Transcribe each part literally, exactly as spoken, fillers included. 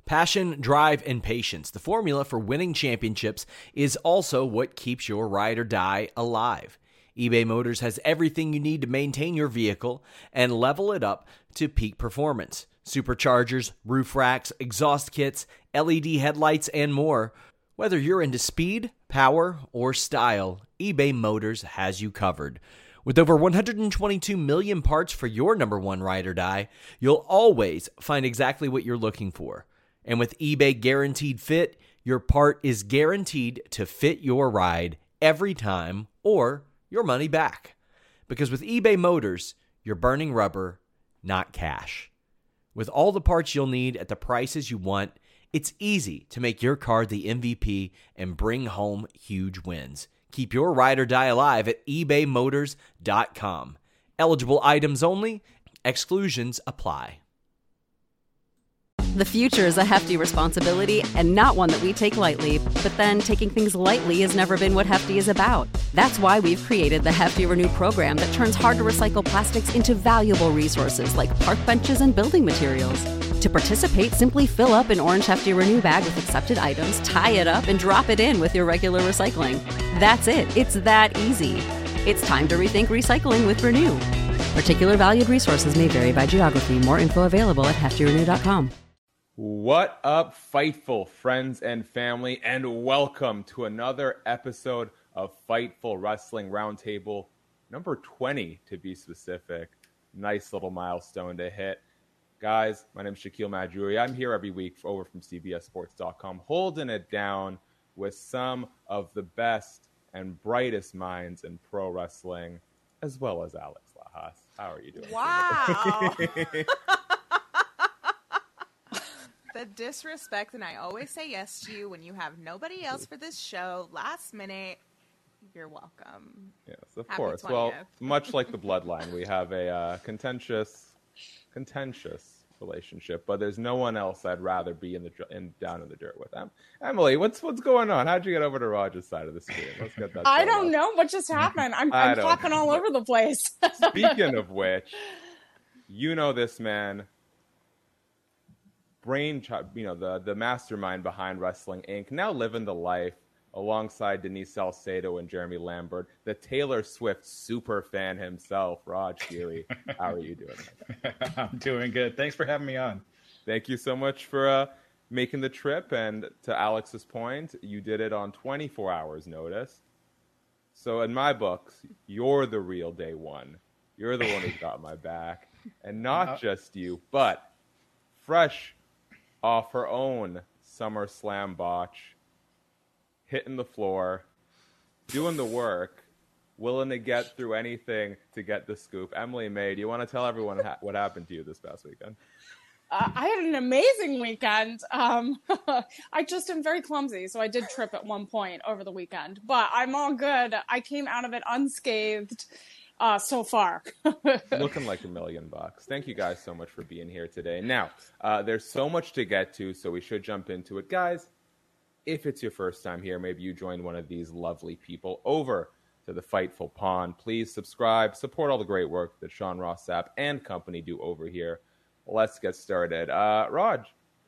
Passion, drive, and patience, the formula for winning championships, is also what keeps your ride or die alive. eBay Motors has everything you need to maintain your vehicle and level it up to peak performance. Superchargers, roof racks, exhaust kits, L E D headlights, and more. Whether you're into speed, power, or style, eBay Motors has you covered. With over one hundred twenty-two million parts for your number one ride or die, you'll always find exactly what you're looking for. And with eBay Guaranteed Fit, your part is guaranteed to fit your ride every time or your money back. Because with eBay Motors, you're burning rubber, not cash. With all the parts you'll need at the prices you want, it's easy to make your car the M V P and bring home huge wins. Keep your ride or die alive at ebay motors dot com. Eligible items only. Exclusions apply. The future is a hefty responsibility and not one that we take lightly. But then taking things lightly has never been what Hefty is about. That's why we've created the Hefty Renew program that turns hard-to-recycle plastics into valuable resources like park benches and building materials. To participate, simply fill up an orange Hefty Renew bag with accepted items, tie it up, and drop it in with your regular recycling. That's it. It's that easy. It's time to rethink recycling with Renew. Particular valued resources may vary by geography. More info available at hefty renew dot com. What up, Fightful friends and family, and welcome to another episode of Fightful Wrestling Roundtable, number twenty to be specific. Nice little milestone to hit. Guys, my name is Shaquille Majuri. I'm here every week over from C B S Sports dot com, holding it down with some of the best and brightest minds in pro wrestling, as well as Alex Lajas. How are you doing? Wow. The disrespect, and I always say yes to you when you have nobody else for this show. Last minute, you're welcome. Yes, of Happy course. twentieth. Well, much like the Bloodline, we have a uh, contentious, contentious relationship, but there's no one else I'd rather be in the in down in the dirt with. Em- Emily, what's what's going on? How'd you get over to Roger's side of the screen? Let's get that. I started don't off. know what just happened. I'm, I I'm don't popping all know. over the place. Speaking of which, you know this man, brain, you know the the mastermind behind Wrestling Incorporated, now living the life alongside Denise Salcedo and Jeremy Lambert, the Taylor Swift super fan himself, Raj Geary. How are you doing? I'm doing good. Thanks for having me on. Thank you so much for uh, making the trip. And to Alex's point, you did it on twenty-four hours notice. So in my books, you're the real day one. You're the one who got my back. And not just you, but fresh off her own SummerSlam botch, hitting the floor, doing the work, willing to get through anything to get the scoop. Emily May, do you want to tell everyone ha- what happened to you this past weekend? Uh, I had an amazing weekend. Um, I just am very clumsy, so I did trip at one point over the weekend. But I'm all good. I came out of it unscathed uh, so far. Looking like a million bucks. Thank you guys so much for being here today. Now, uh, there's so much to get to, so we should jump into it. Guys, if it's your first time here, maybe you joined one of these lovely people over to the Fightful Pond. Please subscribe, support all the great work that Sean Ross Sapp and company do over here. Let's get started. Uh, Raj,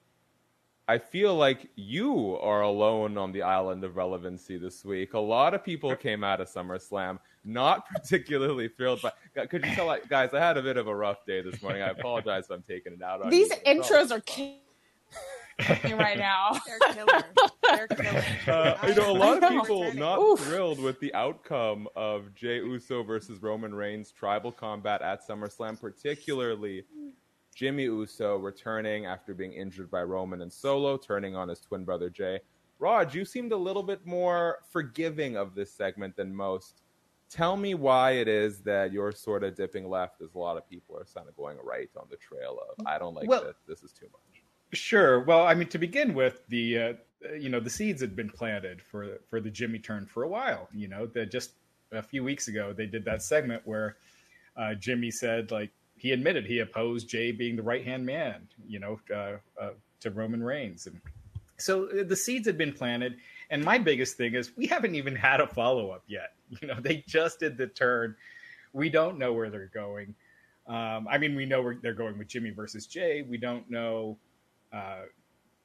I feel like you are alone on the island of relevancy this week. A lot of people came out of SummerSlam not particularly thrilled, but could you tell, like, guys, I had a bit of a rough day this morning. I apologize if I'm taking it out on These you. intros are killing me right now. They're killers. They're killers. Uh, you know, a lot of I know. people not Oof. thrilled with the outcome of Jey Uso versus Roman Reigns tribal combat at SummerSlam, particularly Jimmy Uso returning after being injured by Roman and Solo, turning on his twin brother Jey. Raj, you seemed a little bit more forgiving of this segment than most. Tell me why it is that you're sort of dipping left as a lot of people are kind of going right on the trail of, I don't like Well, this, this is too much. Sure. Well, I mean, to begin with, the uh, you know the seeds had been planted for for the Jimmy turn for a while. You know, that just a few weeks ago they did that segment where uh, Jimmy said, like, he admitted he opposed Jey being the right hand man, you know, uh, uh, to Roman Reigns, and so the seeds had been planted. And my biggest thing is we haven't even had a follow up yet. You know, they just did the turn. We don't know where they're going. Um, I mean, we know where they're going with Jimmy versus Jey. We don't know. Uh,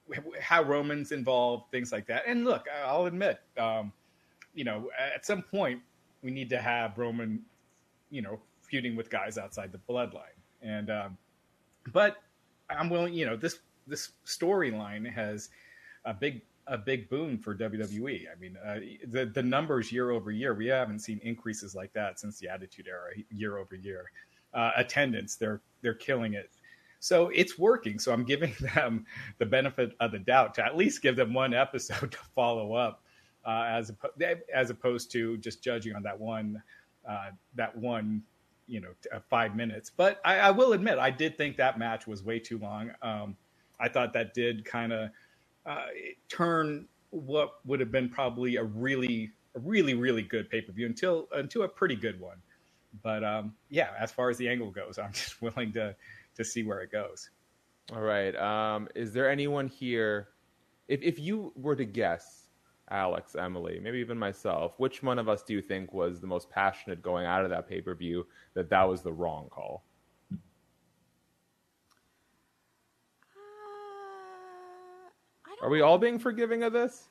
how Roman's involved, things like that. And look, I'll admit, um, you know, at some point we need to have Roman, you know, feuding with guys outside the bloodline. And, um, but I'm willing, you know, this, this storyline has a big, a big boon for W W E. I mean, uh, the, the numbers year over year, we haven't seen increases like that since the Attitude Era year over year. Uh, attendance, they're, they're killing it. So it's working. So I'm giving them the benefit of the doubt to at least give them one episode to follow up, uh, as as opposed to just judging on that one, uh, that one, you know, uh, five minutes. But I, I will admit, I did think that match was way too long. Um, I thought that did kind of uh, turn what would have been probably a really, a really, really good pay per view until into a pretty good one. But um, yeah, as far as the angle goes, I'm just willing to. to see where it goes. All right. Um, is there anyone here, if if you were to guess, Alex, Emily, maybe even myself, which one of us do you think was the most passionate going out of that pay-per-view that that was the wrong call? Uh, I don't Are we all being forgiving of this?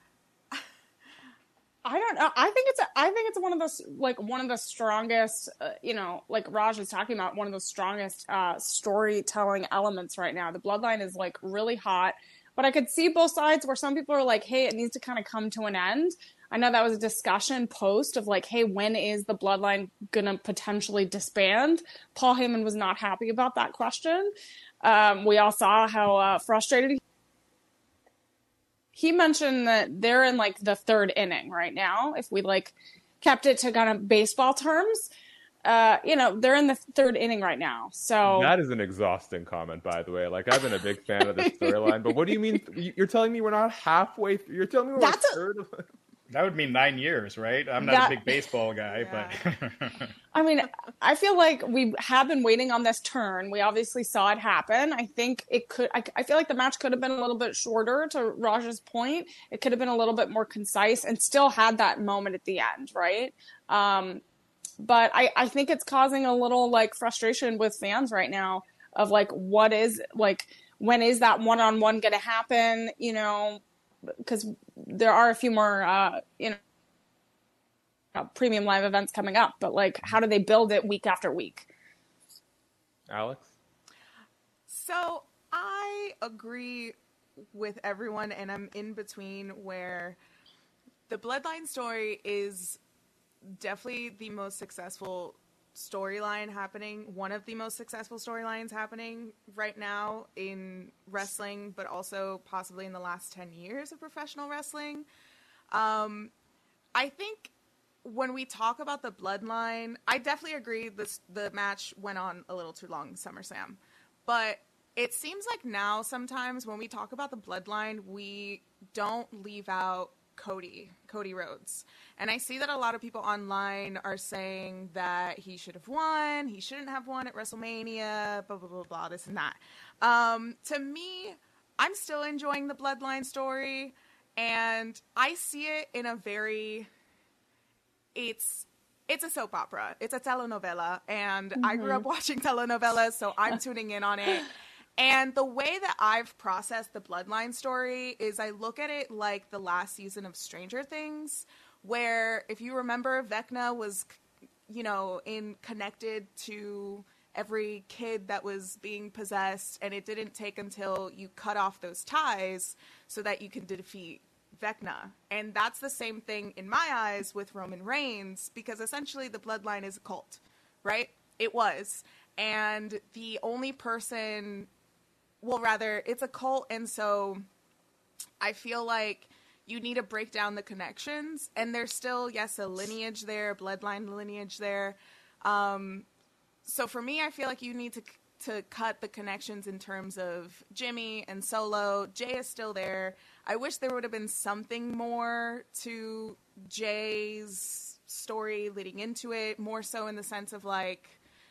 I don't know. I think it's a, I think it's one of the like one of the strongest, uh, you know, like Raj is talking about, one of the strongest uh, storytelling elements right now. The Bloodline is like really hot, but I could see both sides where some people are like, "Hey, it needs to kind of come to an end." I know that was a discussion post of like, "Hey, when is the Bloodline gonna potentially disband?" Paul Heyman was not happy about that question. Um, we all saw how uh, frustrated he He mentioned that they're in like the third inning right now. If we like kept it to kind of baseball terms, uh, you know, they're in the third inning right now. So that is an exhausting comment, by the way. Like, I've been a big fan of this storyline, but what do you mean? You're telling me we're not halfway through? You're telling me we're That's a a- third of it? That would mean nine years, right? I'm not That- a big baseball guy, Yeah. but I mean, I feel like we have been waiting on this turn. We obviously saw it happen. I think it could, I, I feel like the match could have been a little bit shorter, to Raj's point. It could have been a little bit more concise and still had that moment at the end, right? Um, but I, I think it's causing a little like frustration with fans right now of like, what is like, when is that one-on-one going to happen? You know, because there are a few more, uh, you know, uh, premium live events coming up, but like, how do they build it week after week? Alex? So I agree with everyone, and I'm in between where the Bloodline story is definitely the most successful storyline happening, one of the most successful storylines happening right now in wrestling, but also possibly in the last ten years of professional wrestling. Um, I think when we talk about the Bloodline, I definitely agree this the match went on a little too long, SummerSlam. But it seems like now sometimes when we talk about the Bloodline, we don't leave out Cody, Cody Rhodes. And I see that a lot of people online are saying that he should have won, he shouldn't have won at WrestleMania, blah, blah, blah, blah, this and that. Um, to me, I'm still enjoying the Bloodline story, and I see it in a very... It's it's a soap opera. It's a telenovela, and mm-hmm. I grew up watching telenovelas, so I'm tuning in on it. And the way that I've processed the Bloodline story is I look at it like the last season of Stranger Things, where if you remember, Vecna was, you know, in connected to every kid that was being possessed, and it didn't take until you cut off those ties so that you can defeat Vecna. And that's the same thing in my eyes with Roman Reigns, because essentially the Bloodline is a cult, right? It was. And the only person, well, rather, it's a cult, and so I feel like you need to break down the connections, and there's still, yes, a lineage there, Bloodline lineage there. Um, so for me, I feel like you need to to cut the connections in terms of Jimmy and Solo. Jay is still there. I wish there would have been something more to Jay's story leading into it, more so in the sense of like,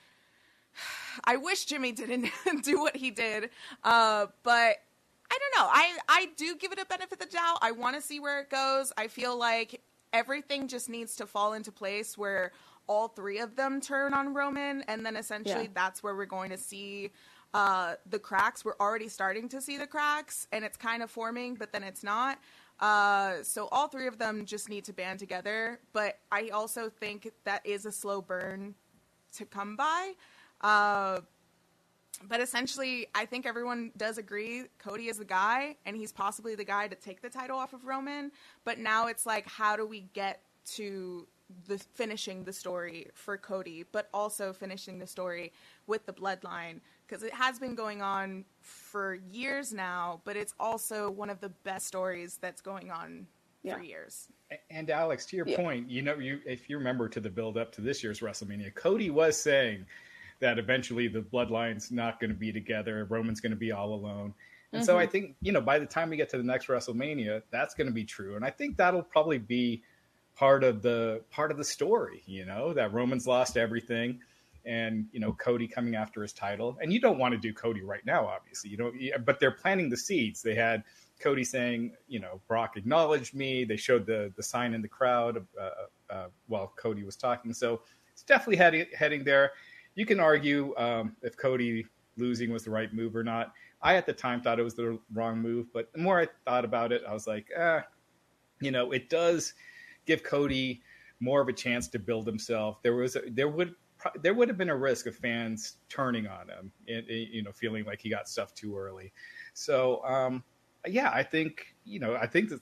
I wish Jimmy didn't do what he did, uh, but I don't know. I, I do give it a benefit of the doubt. I want to see where it goes. I feel like everything just needs to fall into place where all three of them turn on Roman, and then essentially Yeah. that's where we're going to see uh, the cracks. We're already starting to see the cracks, and it's kind of forming, but then it's not. Uh, so all three of them just need to band together. But I also think that is a slow burn to come by. Uh, but essentially, I think everyone does agree Cody is the guy, and he's possibly the guy to take the title off of Roman. But now it's like, how do we get to the finishing the story for Cody, but also finishing the story with the bloodline? Because it has been going on for years now, but it's also one of the best stories that's going on yeah. for years. And Alex, to your yeah. point, you know, you if you remember to the build up to this year's WrestleMania, Cody was saying that eventually the bloodline's not going to be together. Roman's going to be all alone. And mm-hmm. so I think, you know, by the time we get to the next WrestleMania, that's going to be true. And I think that'll probably be part of the part of the story, you know, that Roman's lost everything. And, you know, Cody coming after his title. And you don't want to do Cody right now, obviously. You don't, but they're planting the seeds. They had Cody saying, you know, Brock acknowledged me. They showed the the sign in the crowd uh, uh, while Cody was talking. So it's definitely heading, heading there. You can argue um, if Cody losing was the right move or not. I, at the time, thought it was the wrong move. But the more I thought about it, I was like, eh, you know, it does give Cody more of a chance to build himself. There was, a, there would, there would have been a risk of fans turning on him, and, you know, feeling like he got stuff too early. So, um, yeah, I think, you know, I think that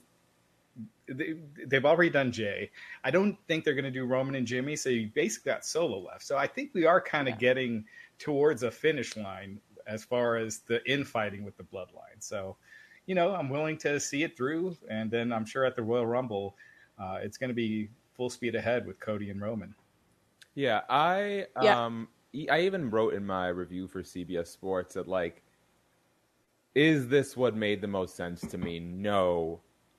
they, they've already done Jay. I don't think they're going to do Roman and Jimmy. So you basically got Solo left. So I think we are kind of yeah. getting towards a finish line as far as the infighting with the bloodline. So, you know, I'm willing to see it through. And then I'm sure at the Royal Rumble, uh, it's going to be full speed ahead with Cody and Roman. Yeah, I yeah. um I even wrote in my review for C B S Sports that, like, is this what made the most sense to me? No.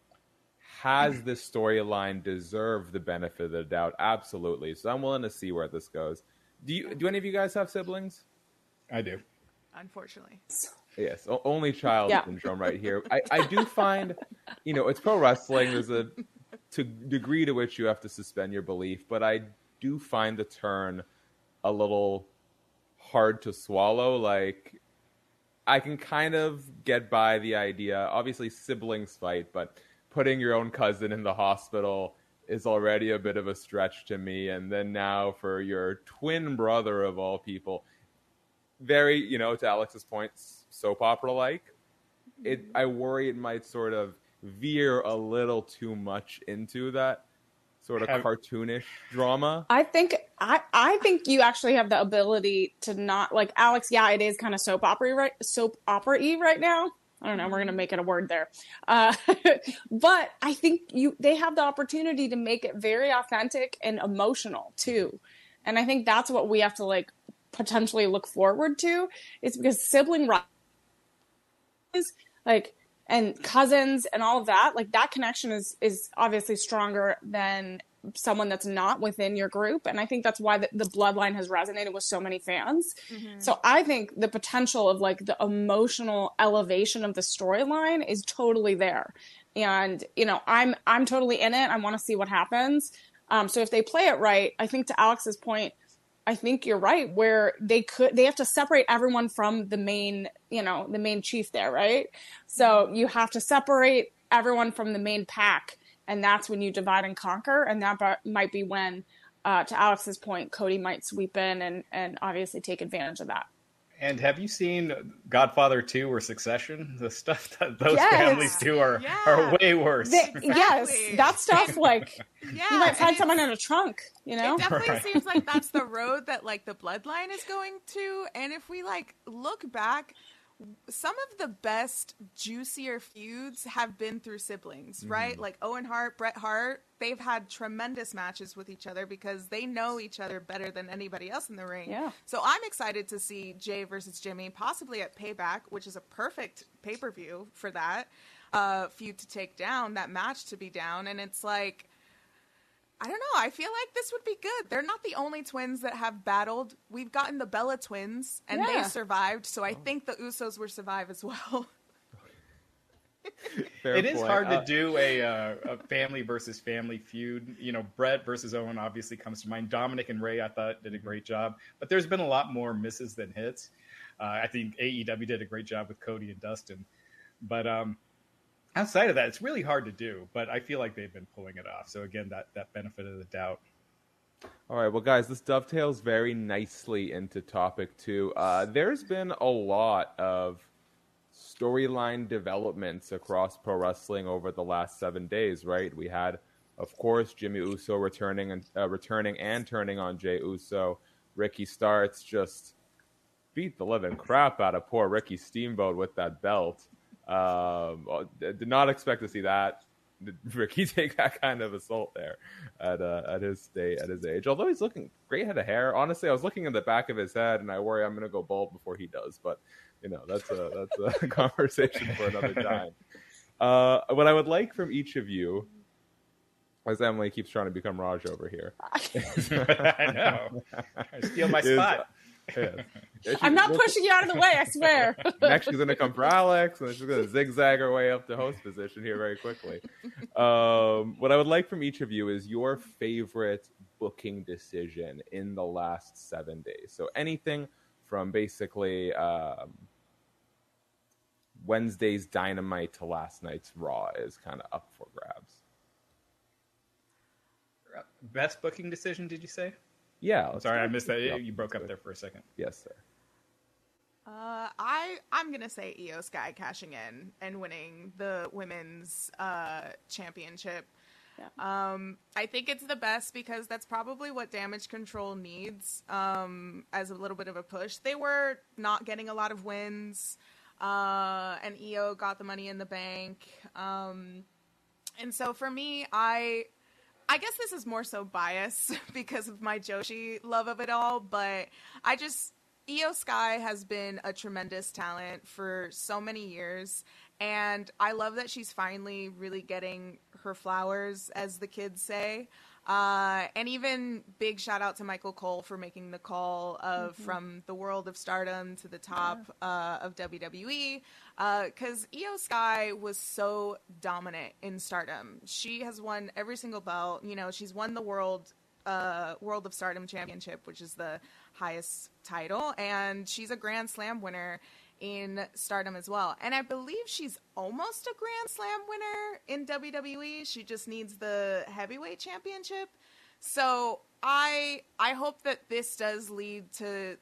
Has this storyline deserved the benefit of the doubt? Absolutely. So I'm willing to see where this goes. Do you? Do any of you guys have siblings? I do. Unfortunately. Yes, o- only child yeah. syndrome right here. I, I do find, you know, it's pro wrestling. There's a to degree to which you have to suspend your belief, but I do find the turn a little hard to swallow. Like, I can kind of get by the idea. Obviously, siblings fight, but putting your own cousin in the hospital is already a bit of a stretch to me. And then now for your twin brother of all people, very, you know, to Alex's point, soap opera-like. It, I worry it might sort of veer a little too much into that sort of cartoonish drama. I think I, I think you actually have the ability to not, like, Alex, yeah, it is kind of soap opera right soap opera-y right now. I don't know, we're gonna make it a word there. Uh, but I think you they have the opportunity to make it very authentic and emotional too. And I think that's what we have to, like, potentially look forward to. It's because sibling rivalries, like, and cousins and all of that, like, that connection is is obviously stronger than someone that's not within your group. And I think that's why the, the bloodline has resonated with so many fans. Mm-hmm. So I think the potential of, like, the emotional elevation of the storyline is totally there. And, you know, I'm I'm totally in it. I want to see what happens. Um, so if they play it right, I think to Alex's point, I think you're right, where they could, they have to separate everyone from the main, you know, the main chief there, right? So you have to separate everyone from the main pack, and that's when you divide and conquer, and that b- might be when, uh, to Alex's point, Cody might sweep in and, and obviously take advantage of that. And have you seen Godfather two or Succession? The stuff that those yes. families do are, yeah. are way worse. They, exactly. Yes, that stuff, like, yeah, you might find someone in a trunk, you know? It definitely right. seems like that's the road that, like, the bloodline is going to. And if we, like, look back, some of the best, juicier feuds have been through siblings, mm-hmm. right? Like Owen Hart, Bret Hart, they've had tremendous matches with each other because they know each other better than anybody else in the ring. Yeah. So I'm excited to see Jay versus Jimmy, possibly at Payback, which is a perfect pay-per-view for that uh, feud to take down, that match to be down. And it's like, I don't know. I feel like this would be good. They're not the only twins that have battled. We've gotten the Bella twins, and yeah. they survived. So I think the Usos will survive as well. Fair it is point. hard uh, to do a, uh, a family versus family feud. You know, Bret versus Owen obviously comes to mind. Dominic and Ray, I thought, did a great job. But there's been a lot more misses than hits. Uh, I think A E W did a great job with Cody and Dustin. But um, outside of that, it's really hard to do. But I feel like they've been pulling it off. So again, that, that benefit of the doubt. All right, well, guys, this dovetails very nicely into topic two. Uh, there's been a lot of storyline developments across pro wrestling over the last seven days, right? We had, of course, Jimmy Uso returning and uh, returning and turning on Jey Uso. Ricky Starks just beat the living crap out of poor Ricky Steamboat with that belt. Um, did not expect to see that. Did Ricky take that kind of assault there at uh, at his state, at his age? Although he's looking great head of hair. Honestly, I was looking in the back of his head, and I worry I'm going to go bald before he does. But you know, that's a that's a conversation for another time. Uh, what I would like from each of you, as Emily keeps trying to become Raj over here, I know, steal my is, spot. Yeah. Yeah, I'm not pushing you out of the way, I swear. Next, she's going to come for Alex, and then she's going to zigzag her way up to host position here very quickly. Um, what I would like from each of you is your favorite booking decision in the last seven days. So anything from basically um, Wednesday's Dynamite to last night's Raw is kind of up for grabs. Best booking decision, did you say? Yeah. I'm sorry, I missed that. Yep. You broke up there for a second. Yes, sir. Uh, I I'm gonna say Io Sky cashing in and winning the women's uh, championship. Yeah. Um, I think it's the best because that's probably what Damage Control needs um, as a little bit of a push. They were not getting a lot of wins, uh, and Io got the Money in the Bank. Um, and so for me, I. I guess this is more so bias because of my Joshi love of it all, but I just, Io Sky has been a tremendous talent for so many years, and I love that she's finally really getting her flowers, as the kids say. Uh, and even big shout out to Michael Cole for making the call of mm-hmm. from the world of Stardom to the top yeah. uh, of W W E. Because uh, Io Sky was so dominant in Stardom. She has won every single belt. You know, she's won the world uh, World of Stardom Championship, which is the highest title, and she's a Grand Slam winner in Stardom as well. And I believe she's almost a Grand Slam winner in W W E. She just needs the heavyweight championship. So I I hope that this does lead to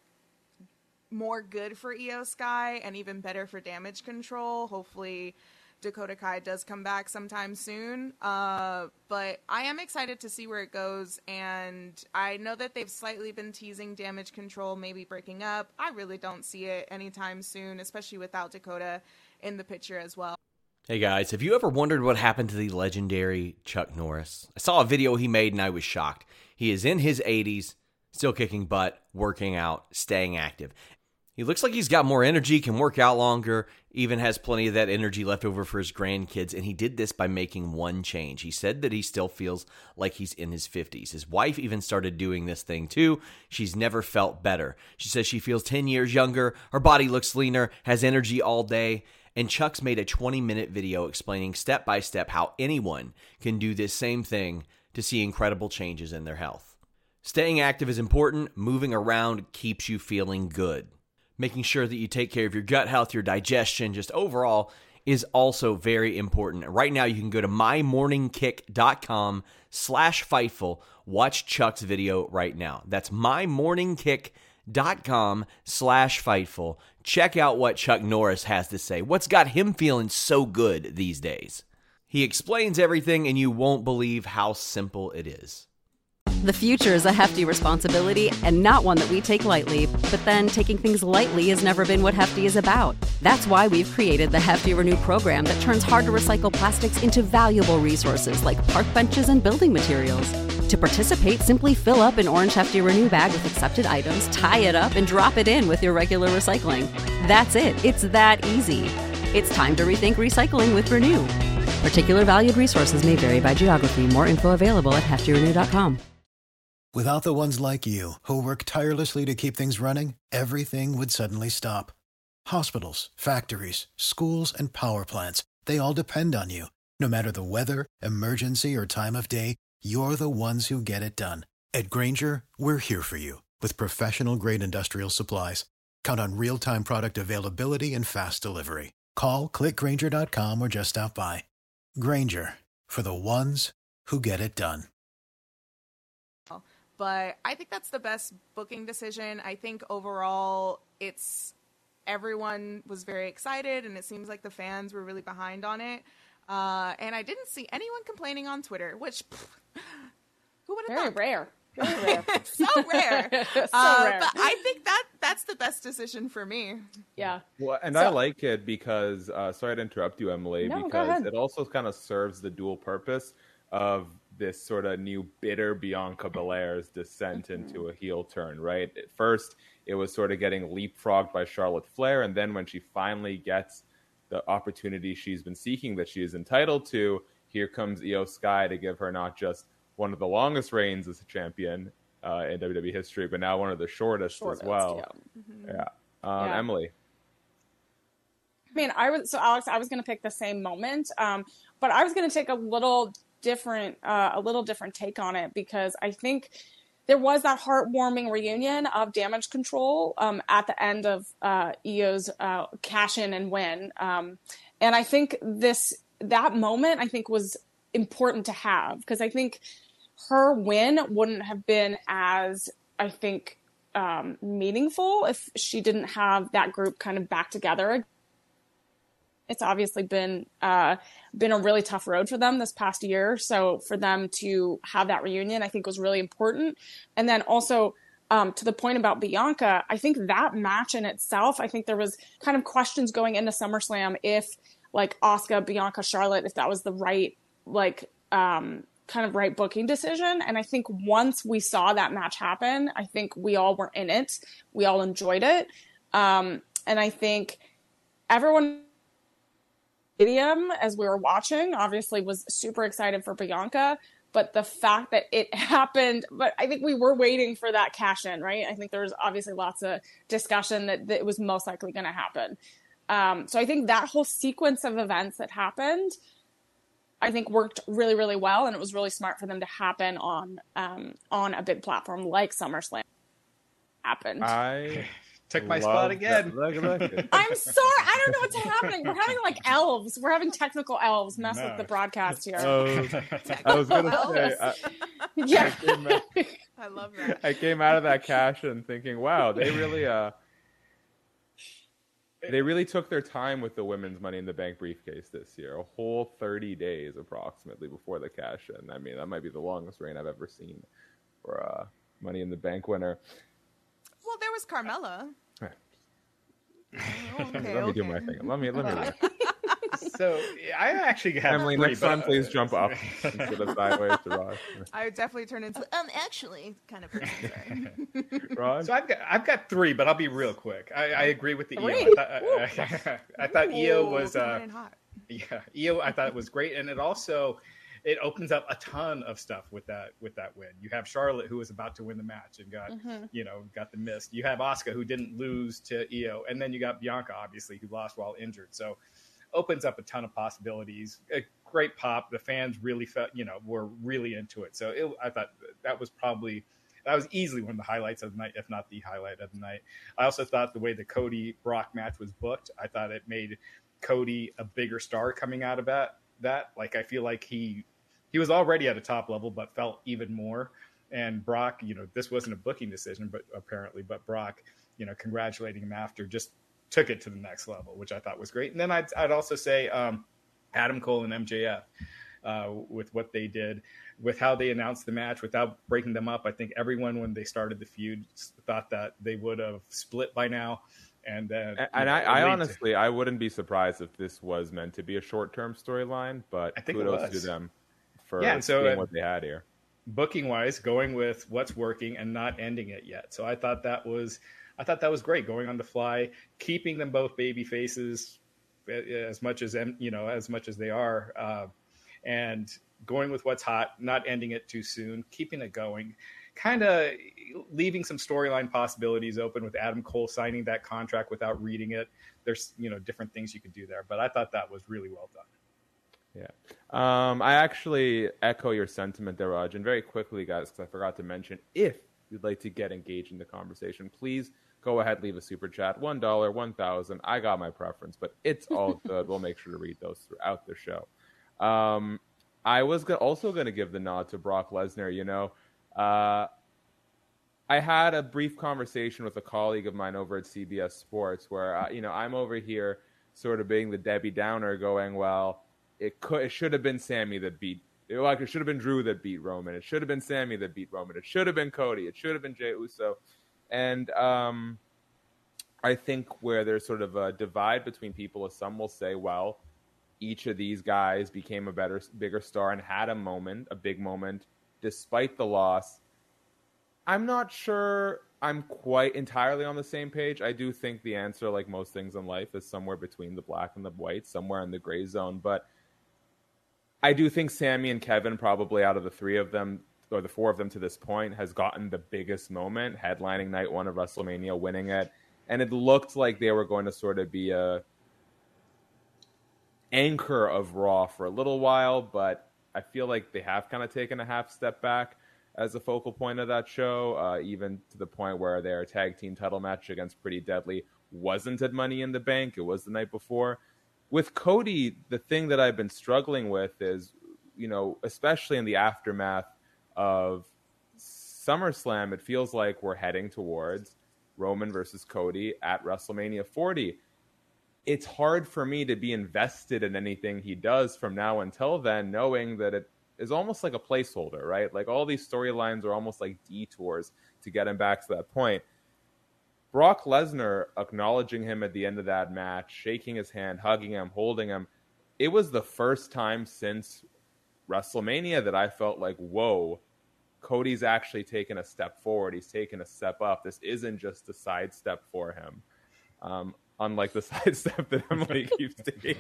more good for Io Sky and even better for Damage Control. Hopefully Dakota Kai does come back sometime soon. Uh, but I am excited to see where it goes. And I know that they've slightly been teasing Damage Control maybe breaking up. I really don't see it anytime soon, especially without Dakota in the picture as well. Hey guys, have you ever wondered what happened to the legendary Chuck Norris? I saw a video he made and I was shocked. He is in his eighties, still kicking butt, working out, staying active. He looks like he's got more energy, can work out longer, even has plenty of that energy left over for his grandkids, and he did this by making one change. He said that he still feels like he's in his fifties. His wife even started doing this thing too. She's never felt better. She says she feels ten years younger, her body looks leaner, has energy all day, and Chuck's made a twenty-minute video explaining step by step how anyone can do this same thing to see incredible changes in their health. Staying active is important. Moving around keeps you feeling good. Making sure that you take care of your gut health, your digestion, just overall is also very important. Right now, you can go to mymorningkick.com slash Fightful. Watch Chuck's video right now. That's mymorningkick.com slash Fightful. Check out what Chuck Norris has to say. What's got him feeling so good these days? He explains everything, and you won't believe how simple it is. The future is a hefty responsibility and not one that we take lightly. But then taking things lightly has never been what Hefty is about. That's why we've created the Hefty Renew program that turns hard-to-recycle plastics into valuable resources like park benches and building materials. To participate, simply fill up an orange Hefty Renew bag with accepted items, tie it up, and drop it in with your regular recycling. That's it. It's that easy. It's time to rethink recycling with Renew. Particular valued resources may vary by geography. More info available at hefty renew dot com. Without the ones like you, who work tirelessly to keep things running, everything would suddenly stop. Hospitals, factories, schools, and power plants, they all depend on you. No matter the weather, emergency, or time of day, you're the ones who get it done. At Grainger, we're here for you with professional-grade industrial supplies. Count on real-time product availability and fast delivery. Call, click Grainger dot com, or just stop by. Grainger, for the ones who get it done. But I think that's the best booking decision. I think overall it's everyone was very excited, and it seems like the fans were really behind on it. Uh, and I didn't see anyone complaining on Twitter, which pff, who would have Very thought? rare. Very rare. so rare. so uh, rare. But I think that that's the best decision for me. Yeah. Well, and So- I like it because, uh, sorry to interrupt you, Emily, No, go because ahead. it also kind of serves the dual purpose of this sort of new bitter Bianca Belair's descent into a heel turn, right? At first, it was sort of getting leapfrogged by Charlotte Flair, and then when she finally gets the opportunity she's been seeking that she is entitled to, here comes Io Sky to give her not just one of the longest reigns as a champion uh, in W W E history, but now one of the shortest, Shortest, as well. yeah. Yeah. Um, Yeah. Emily. I mean, I was so Alex. I was going to pick the same moment, um, but I was going to take a little different, uh, a little different take on it because I think there was that heartwarming reunion of Damage Control um, at the end of uh, Io's uh, cash in and win, um, and I think this that moment I think was important to have because I think her win wouldn't have been as I think um, meaningful if she didn't have that group kind of back together. It's obviously been uh, been a really tough road for them this past year. So for them to have that reunion, I think was really important. And then also um, to the point about Bianca, I think that match in itself, I think there was kind of questions going into SummerSlam if like Asuka, Bianca, Charlotte, if that was the right like um, kind of right booking decision. And I think once we saw that match happen, I think we all were in it. We all enjoyed it. Um, and I think everyone stadium as we were watching obviously was super excited for Bianca, but the fact that it happened, but I think we were waiting for that cash in, right? I think there was obviously lots of discussion that, that it was most likely going to happen. Um, so I think that whole sequence of events that happened, I think worked really, really well. And it was really smart for them to happen on, um, on a big platform like SummerSlam happened. I Took my love spot again. that- Look, look. I'm sorry. I don't know what's happening. We're having like elves. We're having technical elves mess No. with the broadcast here. Oh, I was going to say, I, yeah. came out, I love that. I came out of that cash and thinking, wow, they really, uh, they really took their time with the women's Money in the Bank briefcase this year. A whole thirty days approximately before the cash in. I mean, that might be the longest reign I've ever seen for a Money in the Bank winner. Well, there was Carmella. Right. Oh, okay, let me do okay. my thing. Let me let me. Look. So I actually have Emily, three, next but- time, please jump up instead of sideways to Raj. I would definitely turn into um actually kind of person. Sorry. Raj? So I've got I've got three, but I'll be real quick. I, I agree with the Io. Three? I thought, I, I, I thought Io Ooh, was uh, coming in hot. yeah, Io. I thought it was great, and it also it opens up a ton of stuff with that with that win. You have Charlotte, who was about to win the match and got Mhm. you know got the mist. You have Asuka, who didn't lose to Io, and then you got Bianca, obviously, who lost while injured. So opens up a ton of possibilities. A great pop. The fans really felt you know were really into it. So it, I thought that was probably. That was easily one of the highlights of the night, if not the highlight of the night. I also thought the way the Cody Brock match was booked, I thought it made Cody a bigger star coming out of that. That like I feel like he he was already at a top level, but felt even more. And Brock, you know, this wasn't a booking decision, but apparently, but Brock, you know, congratulating him after just took it to the next level, which I thought was great. And then I'd I'd also say um, Adam Cole and M J F. Uh, with what they did, with how they announced the match, without breaking them up. I think everyone, when they started the feud, thought that they would have split by now. And then, And, and I, know, I it leads- honestly, I wouldn't be surprised if this was meant to be a short-term storyline, but I think it kudos to was. them for Yeah, and so, seeing uh, what they had here. booking wise, going with what's working and not ending it yet. So I thought that was, I thought that was great. Going on the fly, keeping them both baby faces as much as you know, as much as they are. Uh, and going with what's hot, not ending it too soon, keeping it going, kind of leaving some storyline possibilities open with Adam Cole signing that contract without reading it. There's, you know, different things you could do there, but I thought that was really well done. Yeah. Um, I actually echo your sentiment there, Raj. And very quickly, guys, because I forgot to mention, if you'd like to get engaged in the conversation, please go ahead, leave a super chat. one dollar, one thousand. I got my preference, but it's all good. We'll make sure to read those throughout the show. Um, I was go- also going to give the nod to Brock Lesnar. You know, uh, I had a brief conversation with a colleague of mine over at C B S Sports where, uh, you know, I'm over here sort of being the Debbie Downer going, well, it could, it should have been Sammy that beat, it, like, it should have been Drew that beat Roman. It should have been Sammy that beat Roman. It should have been Cody. It should have been Jey Uso. And um, I think where there's sort of a divide between people is some will say, well, each of these guys became a better, bigger star and had a moment, a big moment, despite the loss. I'm not sure I'm quite entirely on the same page. I do think the answer, like most things in life, is somewhere between the black and the white, somewhere in the gray zone. But I do think Sammy and Kevin, probably out of the three of them, or the four of them to this point, has gotten the biggest moment, headlining night one of WrestleMania, winning it. And it looked like they were going to sort of be a anchor of Raw for a little while, but I feel like they have kind of taken a half step back as a focal point of that show, uh, even to the point where their tag team title match against Pretty Deadly wasn't at Money in the Bank. It was the night before. With Cody, the thing that I've been struggling with is, you know, especially in the aftermath of SummerSlam, it feels like we're heading towards Roman versus Cody at WrestleMania forty. It's hard for me to be invested in anything he does from now until then, knowing that it is almost like a placeholder, right? Like all these storylines are almost like detours to get him back to that point. Brock Lesnar acknowledging him at the end of that match, shaking his hand, hugging him, holding him. It was the first time since WrestleMania that I felt like, whoa, Cody's actually taken a step forward. He's taken a step up. This isn't just a sidestep for him. Um, unlike the sidestep that Emily keeps taking.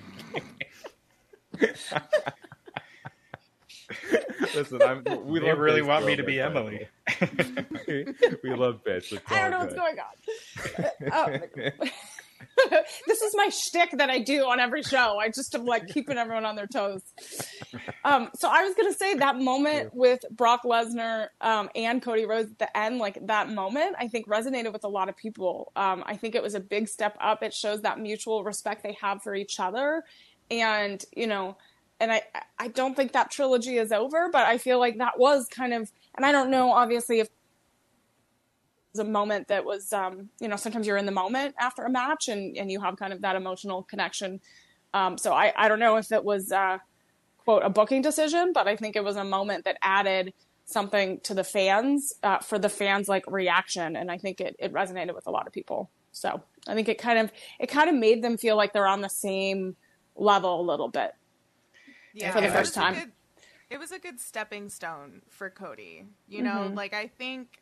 Listen, I'm, we they really want me to be Emily. We love bitch. I don't know what's going on. Oh. This is my shtick that I do on every show. I just am like keeping everyone on their toes. Um, so I was going to say that moment with Brock Lesnar um, and Cody Rhodes at the end, like that moment, I think resonated with a lot of people. Um, I think it was a big step up. It shows that mutual respect they have for each other. And, you know, and I, I don't think that trilogy is over, but I feel like that was kind of, and I don't know, obviously, if it was a moment that was, um, you know, sometimes you're in the moment after a match and, and you have kind of that emotional connection. Um, so I, I don't know if it was, uh, quote, a booking decision, but I think it was a moment that added something to the fans, uh, for the fans' like reaction. And I think it, it resonated with a lot of people. So I think it kind of, it kind of made them feel like they're on the same level a little bit. Yeah, for the it first was a time. good- it was a good stepping stone for Cody. You know, Mhm. like I think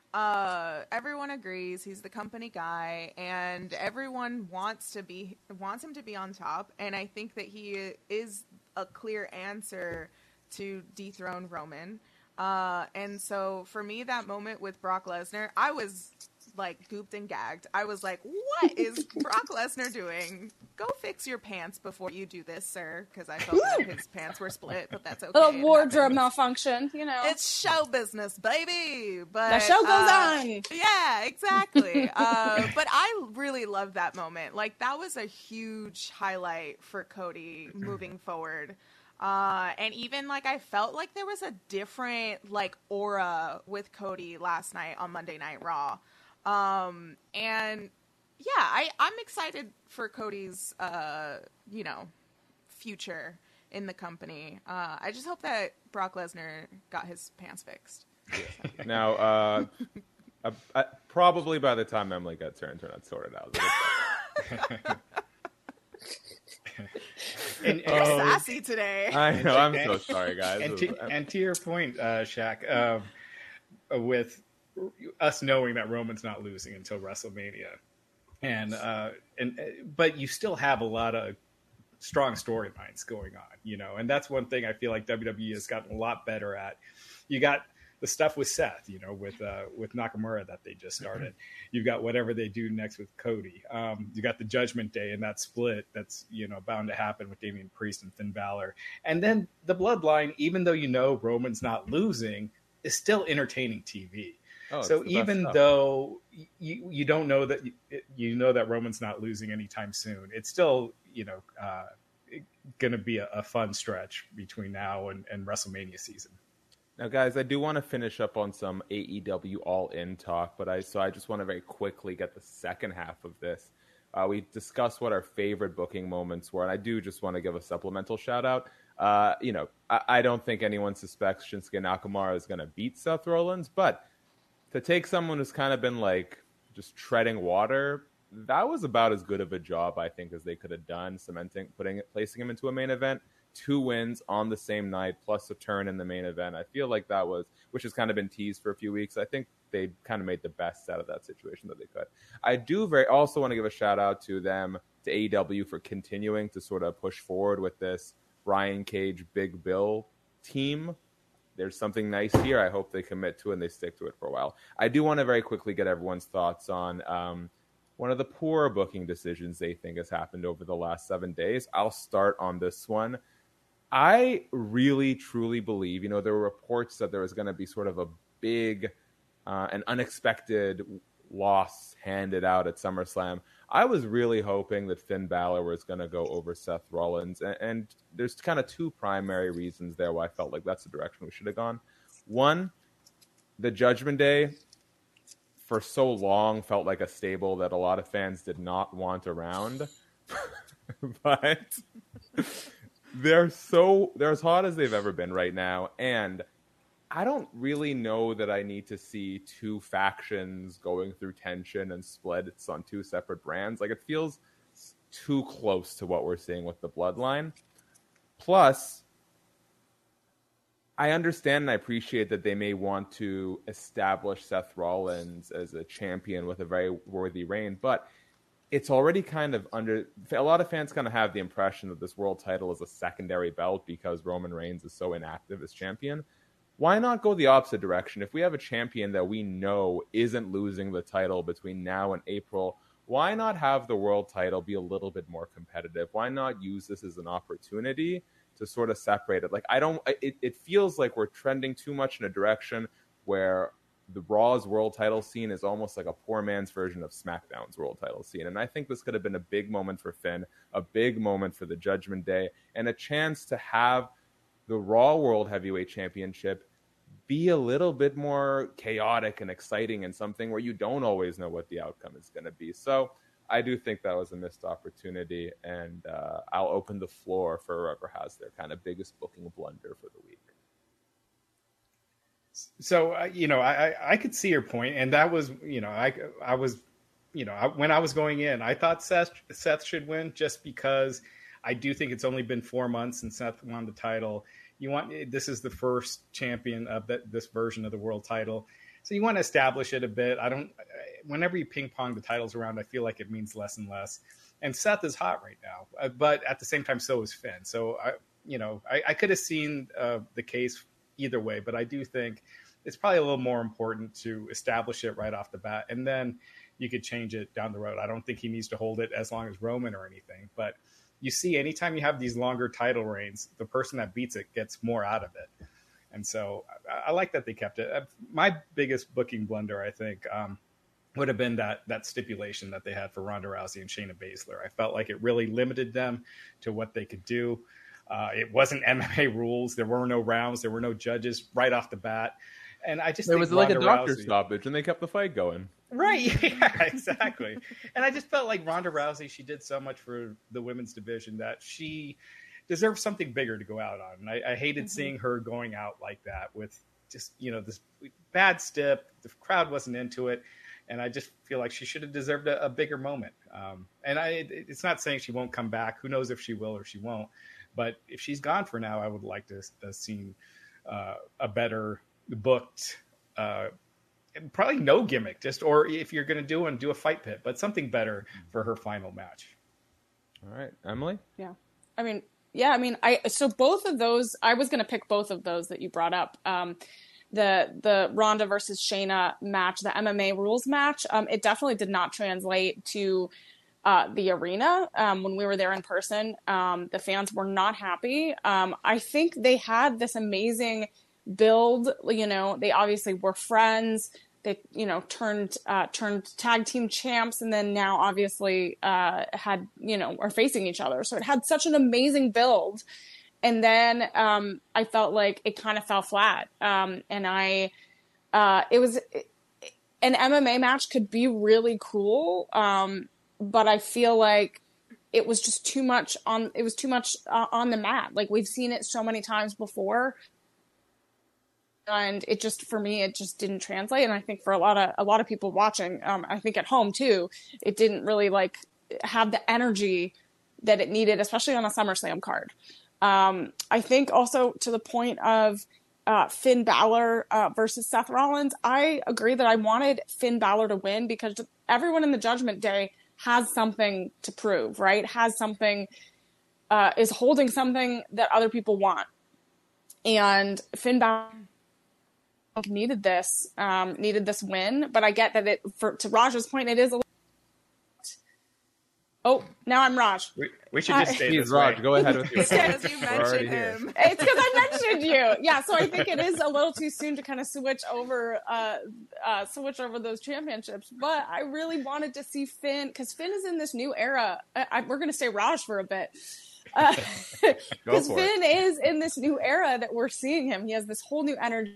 uh, everyone agrees he's the company guy, and everyone wants to be wants him to be on top. And I think that he is a clear answer to dethrone Roman. Uh, and so for me, that moment with Brock Lesnar, I was like gooped and gagged. I was like, what is Brock Lesnar doing? Go fix your pants before you do this, sir. Because I felt like his pants were split, but that's okay. A It wardrobe happens. malfunction, you know. It's show business, baby. But The show goes uh, on. Yeah, exactly. uh, but I really loved that moment. Like that was a huge highlight for Cody moving forward. Uh, and even like I felt like there was a different like aura with Cody last night on Monday Night Raw. Um, and yeah, I, I'm excited for Cody's, uh, you know, future in the company. Uh, I just hope that Brock Lesnar got his pants fixed. Now, uh, uh, uh, probably by the time Emily gets her internet sorted out. and, You're and, sassy today. I know. I'm so sorry, guys. and, to, and to your point, uh, Shaq, uh, with us knowing that Roman's not losing until WrestleMania, and uh, and but you still have a lot of strong storylines going on, you know, and that's one thing I feel like W W E has gotten a lot better at. You got the stuff with Seth, you know, with uh, with Nakamura that they just started. You've got whatever they do next with Cody. Um, you got the Judgment Day and that split that's, you know, bound to happen with Damian Priest and Finn Balor. And then the Bloodline, even though you know Roman's not losing, is still entertaining T V. Oh, it's so the best even stuff. though you you don't know that you know that Roman's not losing anytime soon, it's still, you know, uh, going to be a, a fun stretch between now and, and WrestleMania season. Now, guys, I do want to finish up on some A E W All In talk, but I so I just want to very quickly get the second half of this. Uh, we discussed what our favorite booking moments were, and I do just want to give a supplemental shout out. Uh, you know, I, I don't think anyone suspects Shinsuke Nakamura is going to beat Seth Rollins, but to take someone who's kind of been like just treading water, that was about as good of a job, I think, as they could have done, cementing, putting it, placing him into a main event. Two wins on the same night, plus a turn in the main event. I feel like that was, which has kind of been teased for a few weeks. I think they kind of made the best out of that situation that they could. I do very also want to give a shout out to them, to A E W, for continuing to sort of push forward with this Brian Cage, Big Bill team. There's something nice here. I hope they commit to it and they stick to it for a while. I do want to very quickly get everyone's thoughts on um, one of the poor booking decisions they think has happened over the last seven days. I'll start on this one. I really, truly believe, you know, there were reports that there was going to be sort of a big uh, and unexpected loss handed out at SummerSlam. I was really hoping that Finn Balor was going to go over Seth Rollins. And, and there's kind of two primary reasons there why I felt like that's the direction we should have gone. One, the Judgment Day for so long felt like a stable that a lot of fans did not want around. But they're so they're as hot as they've ever been right now, and I don't really know that I need to see two factions going through tension and splits on two separate brands. Like, it feels too close to what we're seeing with the Bloodline. Plus, I understand and I appreciate that they may want to establish Seth Rollins as a champion with a very worthy reign, but it's already kind of under... A lot of fans kind of have the impression that this world title is a secondary belt because Roman Reigns is so inactive as champion. Why not go the opposite direction? If we have a champion that we know isn't losing the title between now and April, why not have the world title be a little bit more competitive? Why not use this as an opportunity to sort of separate it? Like, I don't... It, it feels like we're trending too much in a direction where the Raw's world title scene is almost like a poor man's version of SmackDown's world title scene. And I think this could have been a big moment for Finn, a big moment for the Judgment Day, and a chance to have the Raw World Heavyweight Championship be a little bit more chaotic and exciting and something where you don't always know what the outcome is going to be. So I do think that was a missed opportunity, and uh, I'll open the floor for whoever has their kind of biggest booking blunder for the week. So, uh, you know, I, I could see your point, and that was, you know, I, I was, you know, I, when I was going in, I thought Seth, Seth should win just because I do think it's only been four months since Seth won the title. You want, this is the first champion of that, this version of the world title. So you want to establish it a bit. I don't, whenever you ping pong the titles around, I feel like it means less and less. And Seth is hot right now, uh, but at the same time, so is Finn. So I, you know, I, I could have seen uh, the case either way, but I do think it's probably a little more important to establish it right off the bat, and then you could change it down the road. I don't think he needs to hold it as long as Roman or anything, but you see, anytime you have these longer title reigns, the person that beats it gets more out of it. And so I, I like that they kept it. My biggest booking blunder, I think, um, would have been that that stipulation that they had for Ronda Rousey and Shayna Baszler. I felt like it really limited them to what they could do. Uh, it wasn't M M A rules. There were no rounds. There were no judges right off the bat. And I just there think was like Ronda a doctor Rousey, stoppage, and they kept the fight going. Right? Yeah, exactly. And I just felt like Ronda Rousey, she did so much for the women's division that she deserves something bigger to go out on. And I, I hated mm-hmm. seeing her going out like that with just, you know, this bad stip. The crowd wasn't into it. And I just feel like she should have deserved a, a bigger moment. Um, and I, it, it's not saying she won't come back. Who knows if she will or she won't. But if she's gone for now, I would like to have seen uh, a better booked, uh, probably no gimmick, just, or if you're going to do one, do a fight pit, but something better for her final match. All right, Emily? Yeah. I mean, yeah, I mean, I, so both of those, I was going to pick both of those that you brought up. Um, the, the Ronda versus Shayna match, the M M A rules match, um, it definitely did not translate to Uh, the arena. Um, when we were there in person, um, the fans were not happy. Um, I think they had this amazing build, you know, they obviously were friends. they, you know, turned uh, turned tag team champs, and then now obviously uh, had, you know, are facing each other. So it had such an amazing build. And then um, I felt like it kind of fell flat. Um, and I, uh, it was, an M M A match could be really cool. Um, but I feel like it was just too much on, it was too much uh, on the mat. Like, we've seen it so many times before. And it just, for me, it just didn't translate. And I think for a lot of, a lot of people watching, um, I think at home too, it didn't really like have the energy that it needed, especially on a SummerSlam card. Um, I think also to the point of uh, Finn Balor uh, versus Seth Rollins, I agree that I wanted Finn Balor to win because everyone in the Judgment Day has something to prove, right? Has something, uh, is holding something that other people want. And Finn Balor needed this, um, needed this win, but I get that it, for, to Raj's point, it is a little. Oh, now I'm Raj. We, we should just stay Please, this Raj, way. go ahead with your Because you mentioned here. him. It's because I mentioned you. Yeah, so I think it is a little too soon to kind of switch over, uh, uh, switch over those championships. But I really wanted to see Finn, because Finn is in this new era. I, I, we're going to stay Raj for a bit. Because uh, Finn it. is in this new era that we're seeing him. He has this whole new energy.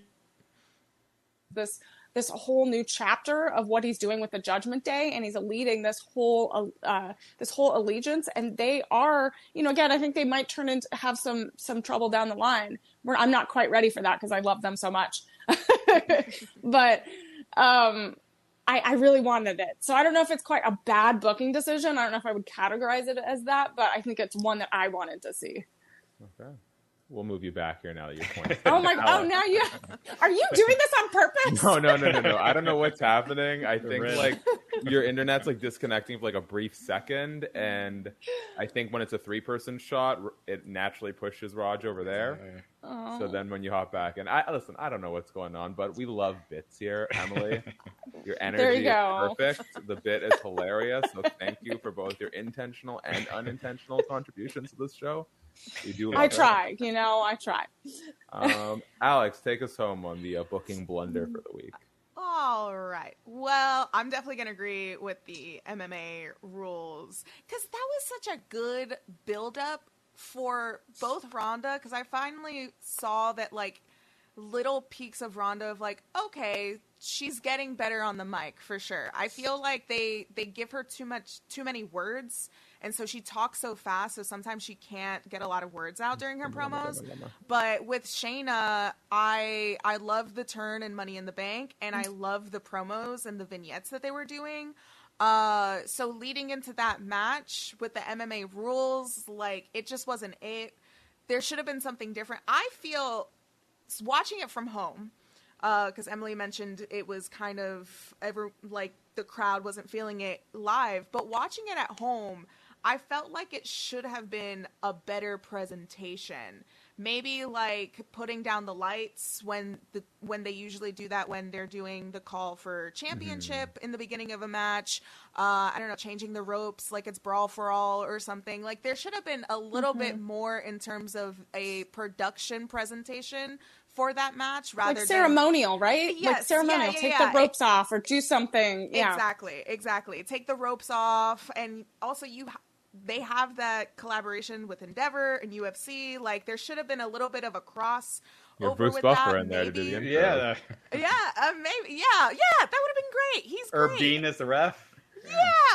This this whole new chapter of what he's doing with the Judgment Day, and he's leading this whole uh, this whole allegiance. And they are, you know, again, I think they might turn into have some some trouble down the line. Where I'm not quite ready for that because I love them so much, but um, I, I really wanted it. So I don't know if it's quite a bad booking decision. I don't know if I would categorize it as that, but I think it's one that I wanted to see. Okay. We'll move you back here now that you're pointing. Oh my! Oh, now you are you doing this on purpose? No, no, no, no, no. I don't know what's happening. I think like your internet's like disconnecting for like a brief second, and I think when it's a three-person shot, it naturally pushes Raj over there. Oh. So then when you hop back, and I listen, I don't know what's going on, but we love bits here, Emily. Your energy you is perfect. The bit is hilarious. So thank you for both your intentional and unintentional contributions to this show. We do love I it. try, you know, I try. Um, Alex, take us home on the uh, booking blunder for the week. All right. Well, I'm definitely going to agree with the M M A rules because that was such a good build-up for both Ronda, because I finally saw that, like, little peaks of Ronda of, like, okay, she's getting better on the mic for sure. I feel like they, they give her too much, too many words. And so she talks so fast, so sometimes she can't get a lot of words out during her promos. But with Shayna, I I love the turn in Money in the Bank, and I love the promos and the vignettes that they were doing. Uh, so leading into that match with the M M A rules, like, it just wasn't it. There should have been something different. I feel, watching it from home, because uh, Emily mentioned it was kind of, ever like, the crowd wasn't feeling it live. But watching it at home, I felt like it should have been a better presentation. Maybe like putting down the lights when the when they usually do that when they're doing the call for championship mm-hmm. in the beginning of a match. Uh, I don't know, changing the ropes like it's Brawl for All or something. Like, there should have been a little mm-hmm. bit more in terms of a production presentation for that match, rather like ceremonial, than, right? Yes, like ceremonial. Yeah, yeah, Take yeah. the ropes off or do something. Yeah. Exactly, exactly. Take the ropes off, and also you. They have that collaboration with Endeavor and U F C. Like, there should have been a little bit of a cross. Your over Bruce with Buffer that, in there maybe. to do the intro. Yeah, yeah, uh, maybe. Yeah, yeah. That would have been great. He's Herb great. Dean is the ref. Yeah,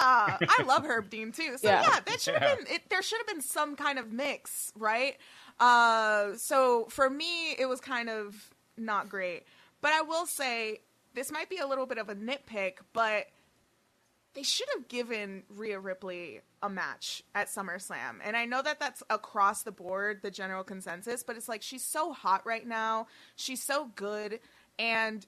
I love Herb Dean too. So yeah, yeah that should have yeah. been. It, there should have been some kind of mix, right? Uh, so for me, it was kind of not great. But I will say this might be a little bit of a nitpick, but they should have given Rhea Ripley a match at SummerSlam. And I know that that's across the board, the general consensus, but it's like, she's so hot right now. She's so good. And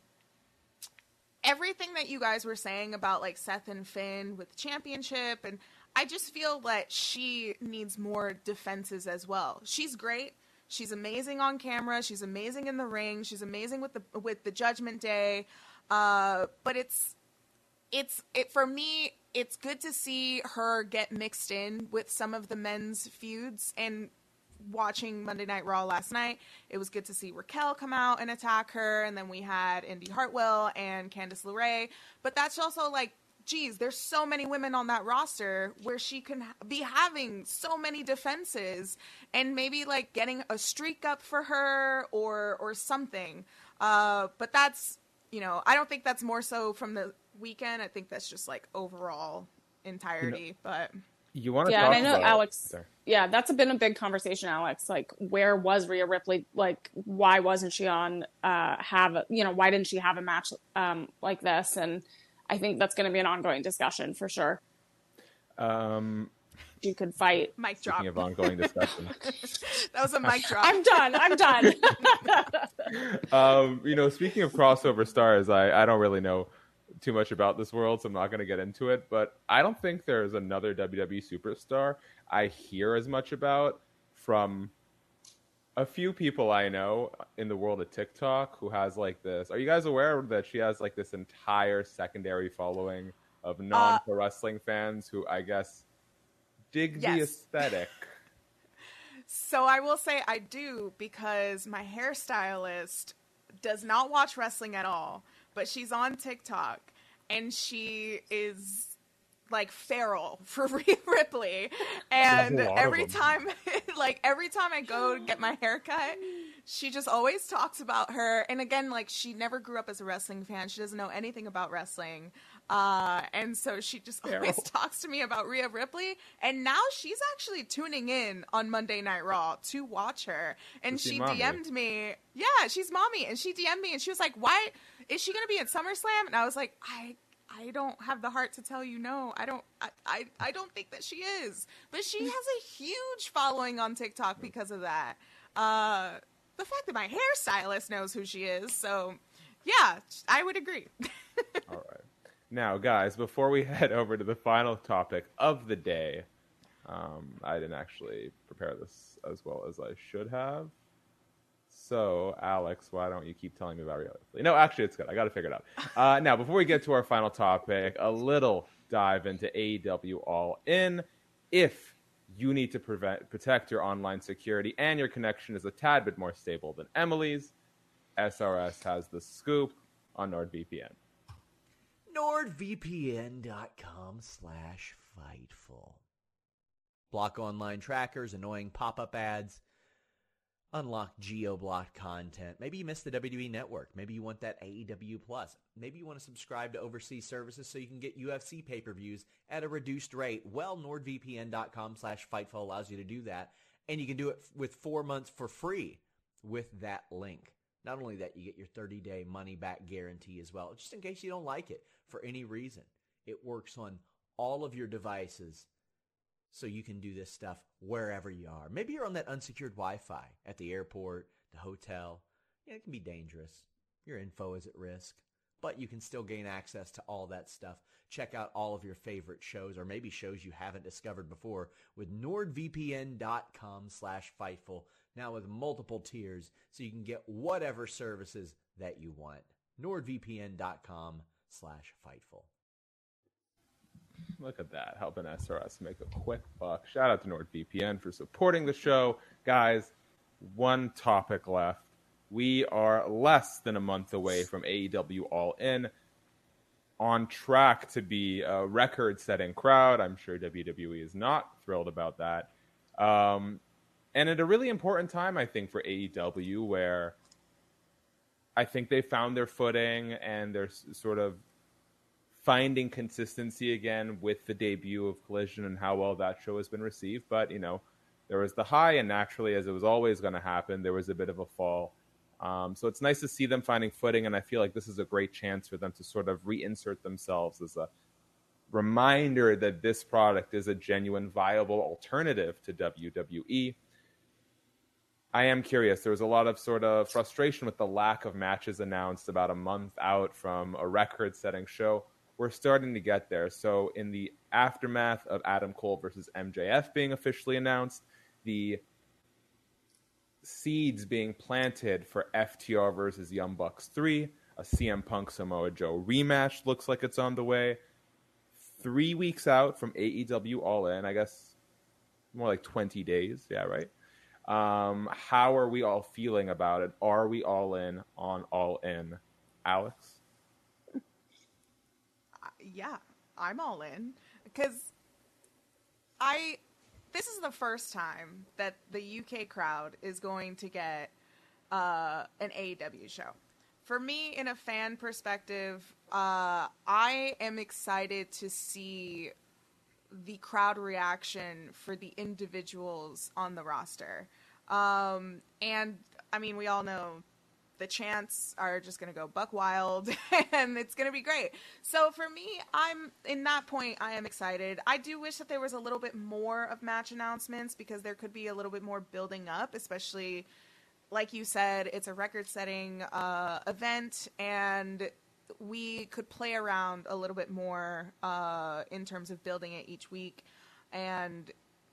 everything that you guys were saying about, like, Seth and Finn with the championship, and I just feel that she needs more defenses as well. She's great. She's amazing on camera. She's amazing in the ring. She's amazing with the with the Judgment Day. Uh, but it's it's it for me. It's good to see her get mixed in with some of the men's feuds, and watching Monday Night Raw last night, it was good to see Raquel come out and attack her, and then we had Indy Hartwell and Candice LeRae. But that's also like, geez, there's so many women on that roster where she can be having so many defenses and maybe like getting a streak up for her or or something. Uh, but that's, you know, I don't think that's more so from the weekend. I think that's just like overall entirety. You know, but you want to yeah, talk and I know about Alex. Sorry. Yeah, that's been a big conversation, Alex. Like, where was Rhea Ripley? Like, why wasn't she on? Uh, have a, you know, why didn't she have a match um, like this? And I think that's going to be an ongoing discussion for sure. Um, you could fight. Mic drop. Speaking of ongoing discussion. That was a mic drop. I'm done. I'm done. um, you know, speaking of crossover stars, I, I don't really know too much about this world, so I'm not going to get into it. But I don't think there's another W W E superstar I hear as much about from a few people I know in the world of TikTok who has like this. Are you guys aware that she has like this entire secondary following of non-pro uh, wrestling fans who I guess dig yes. the aesthetic? So I will say I do, because my hairstylist does not watch wrestling at all, but she's on TikTok and she is like feral for Rhea Ripley, and every time like every time I go to get my haircut, she just always talks about her. And again, like, she never grew up as a wrestling fan, she doesn't know anything about wrestling, uh and so she just feral. always talks to me about Rhea Ripley, and now she's actually tuning in on Monday Night Raw to watch her. And she mommy. D M'd me, yeah, she's mommy, and she D M'd me and she was like, why is she gonna be at SummerSlam? And I was like, I I don't have the heart to tell you no. I don't I, I, I don't think that she is. But she has a huge following on TikTok because of that. Uh, the fact that my hairstylist knows who she is. So, yeah, I would agree. All right. Now, guys, before we head over to the final topic of the day, um, I didn't actually prepare this as well as I should have. So, Alex, why don't you keep telling me about Rhea Ripley? No, actually, it's good. I got to figure it out. Uh, now, before we get to our final topic, a little dive into A E W All In. If you need to prevent, protect your online security and your connection is a tad bit more stable than Emily's, S R S has the scoop on NordVPN. NordVPN.com slash Fightful. Block online trackers, annoying pop-up ads. Unlock geo-blocked content. Maybe you missed the W W E Network. Maybe you want that A E W Plus. Maybe you want to subscribe to overseas services so you can get U F C pay-per-views at a reduced rate. Well, NordVPN.com slash Fightful allows you to do that, and you can do it with four months for free with that link. Not only that, you get your thirty-day money-back guarantee as well, just in case you don't like it for any reason. It works on all of your devices, so you can do this stuff wherever you are. Maybe you're on that unsecured Wi-Fi at the airport, the hotel. Yeah, it can be dangerous. Your info is at risk. But you can still gain access to all that stuff. Check out all of your favorite shows, or maybe shows you haven't discovered before, with NordVPN.com slash Fightful. Now with multiple tiers, so you can get whatever services that you want. NordVPN.com slash Fightful. Look at that, helping S R S make a quick buck. Shout out to NordVPN for supporting the show. Guys, one topic left. We are less than a month away from A E W All In, on track to be a record-setting crowd. I'm sure W W E is not thrilled about that. Um, and at a really important time, I think, for A E W, where I think they found their footing and they're sort of finding consistency again with the debut of Collision and how well that show has been received. But, you know, there was the high, and naturally, as it was always going to happen, there was a bit of a fall. Um, so it's nice to see them finding footing, and I feel like this is a great chance for them to sort of reinsert themselves as a reminder that this product is a genuine, viable alternative to W W E. I am curious. There was a lot of sort of frustration with the lack of matches announced about a month out from a record-setting show. We're starting to get there. So in the aftermath of Adam Cole versus M J F being officially announced, the seeds being planted for F T R versus Young Bucks three, a C M Punk Samoa Joe rematch looks like it's on the way. Three weeks out from A E W All In, I guess more like twenty days. Yeah, right. Um, how are we all feeling about it? Are we all in on All In? Alex? Yeah, I'm all in because I this is the first time that the U K crowd is going to get uh, an A E W show. For me, in a fan perspective, uh, I am excited to see the crowd reaction for the individuals on the roster. Um, and, I mean, we all know the chants are just going to go buck wild, and it's going to be great. So for me, I'm in that point, I am excited. I do wish that there was a little bit more of match announcements because there could be a little bit more building up, especially, like you said, it's a record-setting uh, event, and we could play around a little bit more uh, in terms of building it each week. And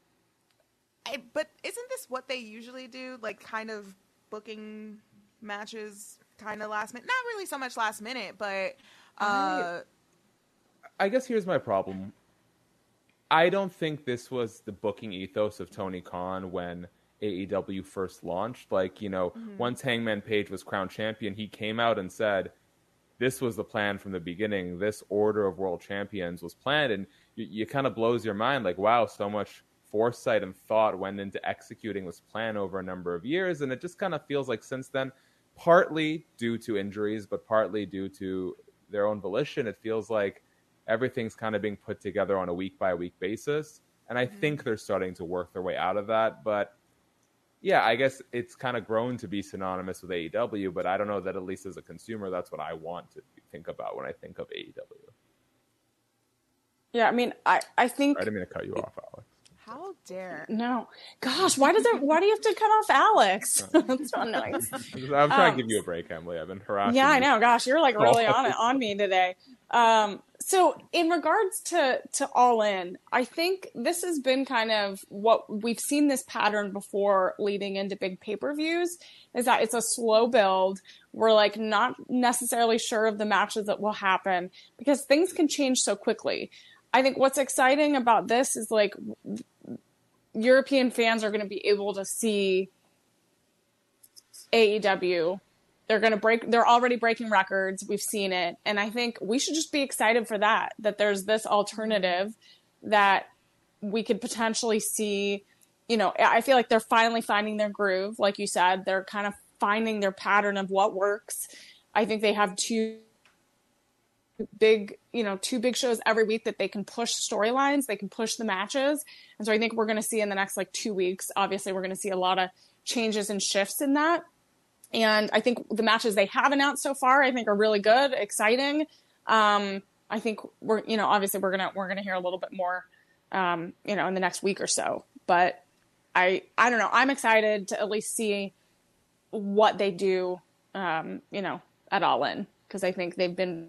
I, but isn't this what they usually do? Like, kind of booking matches kind of last minute, not really so much last minute, but uh I, I guess here's my problem. I don't think this was the booking ethos of Tony Khan when A E W first launched. Like, you know, mm-hmm. once Hangman Page was crowned champion, he came out and said this was the plan from the beginning. This order of world champions was planned, and you, you kind of blows your mind like, wow, so much foresight and thought went into executing this plan over a number of years. And it just kind of feels like since then, partly due to injuries, but partly due to their own volition, it feels like everything's kind of being put together on a week-by-week basis. And I mm-hmm. think they're starting to work their way out of that. But, yeah, I guess it's kind of grown to be synonymous with A E W, but I don't know that at least as a consumer, that's what I want to think about when I think of A E W. Yeah, I mean, I, I think... I didn't mean to cut you off, Alex. How dare? No. Gosh, why does it? Why do you have to cut off Alex? That's so nice. I'm trying um, to give you a break, Emily. I've been harassing Yeah, you. I know. Gosh, you're like really on it on me today. Um, so in regards to, to All In, I think this has been kind of what we've seen this pattern before leading into big pay-per-views is that it's a slow build. We're like not necessarily sure of the matches that will happen because things can change so quickly. I think what's exciting about this is like European fans are going to be able to see A E W. They're going to break, they're already breaking records. We've seen it. And I think we should just be excited for that, that there's this alternative that we could potentially see. You know, I feel like they're finally finding their groove. Like you said, they're kind of finding their pattern of what works. I think they have two big, you know, two big shows every week that they can push storylines, they can push the matches. And so I think we're going to see in the next like two weeks, obviously we're going to see a lot of changes and shifts in that. And I think the matches they have announced so far, I think are really good, exciting. Um, I think we're, you know, obviously we're going to, we're going to hear a little bit more, um, you know, in the next week or so, but I, I don't know. I'm excited to at least see what they do, um, you know, at All In, because I think they've been,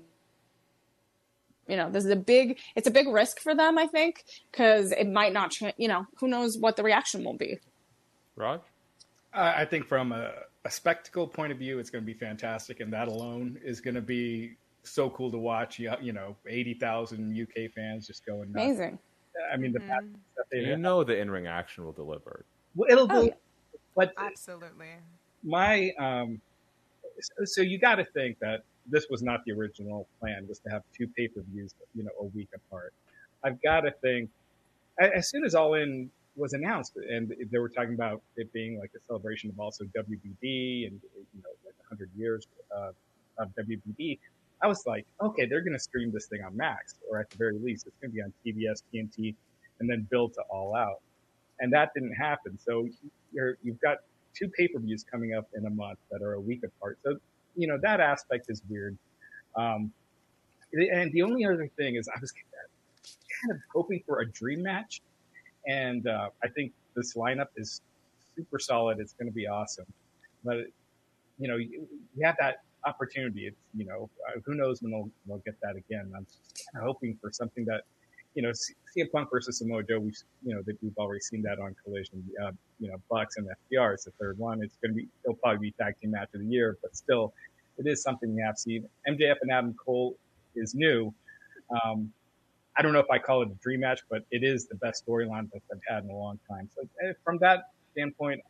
you know, this is a big, it's a big risk for them, I think, because it might not, tra- you know, who knows what the reaction will be. Raj? Uh, I think from a, a spectacle point of view, it's going to be fantastic. And that alone is going to be so cool to watch. You, you know, eighty thousand U K fans just going nuts. Amazing. I mean, the mm-hmm. fact that they You know the in-ring action will deliver. Well, it'll do. Oh, yeah. But absolutely. My, um, so, so you got to think that this was not the original plan, was to have two pay-per-views, you know, a week apart. I've got to think, as soon as All In was announced, and they were talking about it being like a celebration of also W B D and, you know, like one hundred years uh, of W B D, I was like, okay, they're going to stream this thing on Max, or at the very least, it's going to be on T B S, T N T, and then build to All Out. And that didn't happen. So you're, you've got two pay-per-views coming up in a month that are a week apart. So, you know, that aspect is weird. Um, and the only other thing is I was kind of hoping for a dream match. And uh, I think this lineup is super solid. It's going to be awesome. But, you know, you, you have that opportunity. It's, you know, uh, who knows when they'll, they'll get that again. I'm just kind of hoping for something that, you know, C M Punk versus Samoa Joe, we've, you know, that we've already seen that on Collision. Uh, you know, Bucks and F T R is the third one. It's going to be, it'll probably be tag team match of the year, but still, it is something you have to see. M J F and Adam Cole is new. Um, I don't know if I call it a dream match, but it is the best storyline that I've had in a long time. So uh, from that standpoint,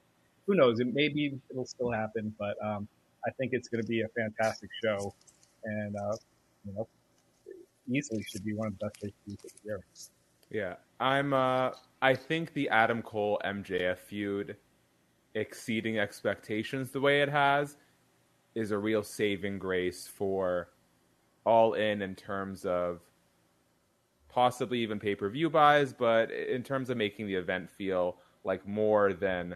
who knows? It maybe it'll still happen, but um, I think it's going to be a fantastic show, and uh, you know, easily should be one of the best pay-per-views of the year. Yeah, I'm. Uh, I think the Adam Cole M J F feud exceeding expectations the way it has is a real saving grace for All In in terms of possibly even pay-per-view buys, but in terms of making the event feel like more than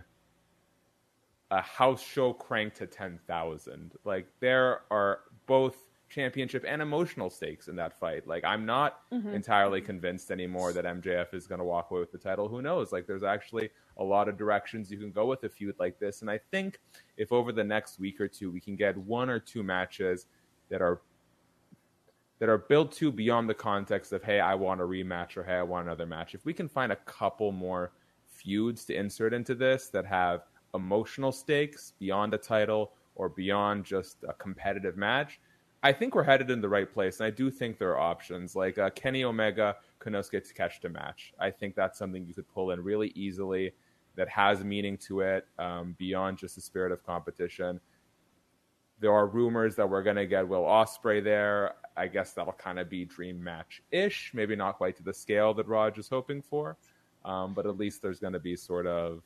a house show cranked to ten thousand. Like, there are both championship and emotional stakes in that fight. Like, I'm not mm-hmm. entirely convinced anymore that M J F is going to walk away with the title. Who knows? Like, there's actually a lot of directions you can go with a feud like this. And I think if over the next week or two we can get one or two matches that are that are built to beyond the context of, hey, I want a rematch, or hey, I want another match. If we can find a couple more feuds to insert into this that have emotional stakes beyond a title or beyond just a competitive match, I think we're headed in the right place. And I do think there are options like uh, Kenny Omega, Konosuke Takeshita match. I think that's something you could pull in really easily that has meaning to it um, beyond just the spirit of competition. There are rumors that we're going to get Will Ospreay there. I guess that'll kind of be dream match-ish, maybe not quite to the scale that Raj is hoping for, um, but at least there's going to be sort of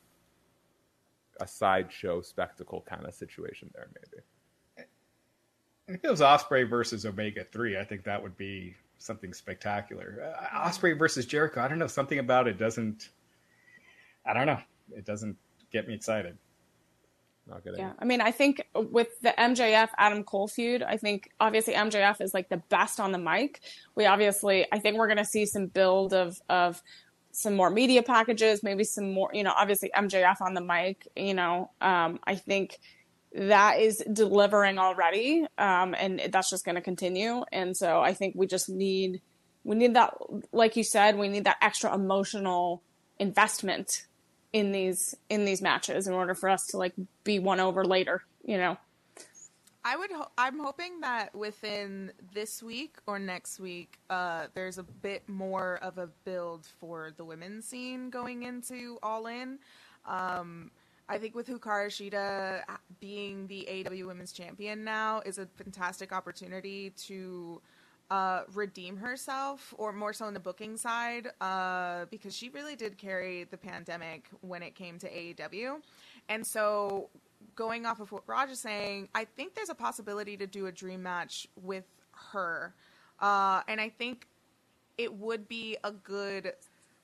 a sideshow spectacle kind of situation there, maybe. If it was Ospreay versus Omega three, I think that would be something spectacular. Uh, Ospreay versus Jericho, I don't know, something about it doesn't, I don't know, it doesn't get me excited. Not getting yeah, I mean, I think with the M J F Adam Cole feud, I think obviously M J F is like the best on the mic. We obviously, I think we're going to see some build of of some more media packages, maybe some more, you know, obviously M J F on the mic, you know, um, I think that is delivering already, um, and that's just going to continue. And so I think we just need, we need that, like you said, we need that extra emotional investment in these in these matches in order for us to like be won over later, you know. I would ho- I'm hoping that within this week or next week uh there's a bit more of a build for the women's scene going into All In. um I think with Hikaru Shida being the A E W Women's Champion now is a fantastic opportunity to Uh, redeem herself, or more so on the booking side, uh, because she really did carry the pandemic when it came to A E W. And so going off of what Raj is saying, I think there's a possibility to do a dream match with her. Uh, and I think it would be a good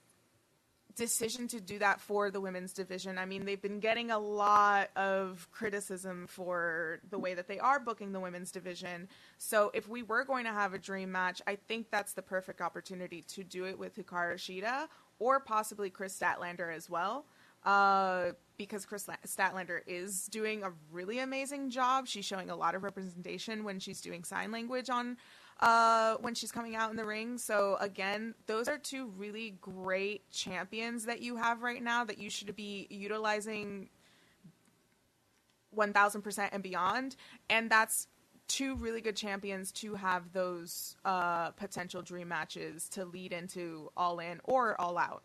decision to do that for the women's division. I mean, they've been getting a lot of criticism for the way that they are booking the women's division. So if we were going to have a dream match, I think that's the perfect opportunity to do it with Hikaru Shida or possibly Chris Statlander as well. Uh, because Chris Statlander is doing a really amazing job. She's showing a lot of representation when she's doing sign language on uh, when she's coming out in the ring. So again, those are two really great champions that you have right now that you should be utilizing one thousand percent and beyond. And that's two really good champions to have those uh, potential dream matches to lead into All In or All Out.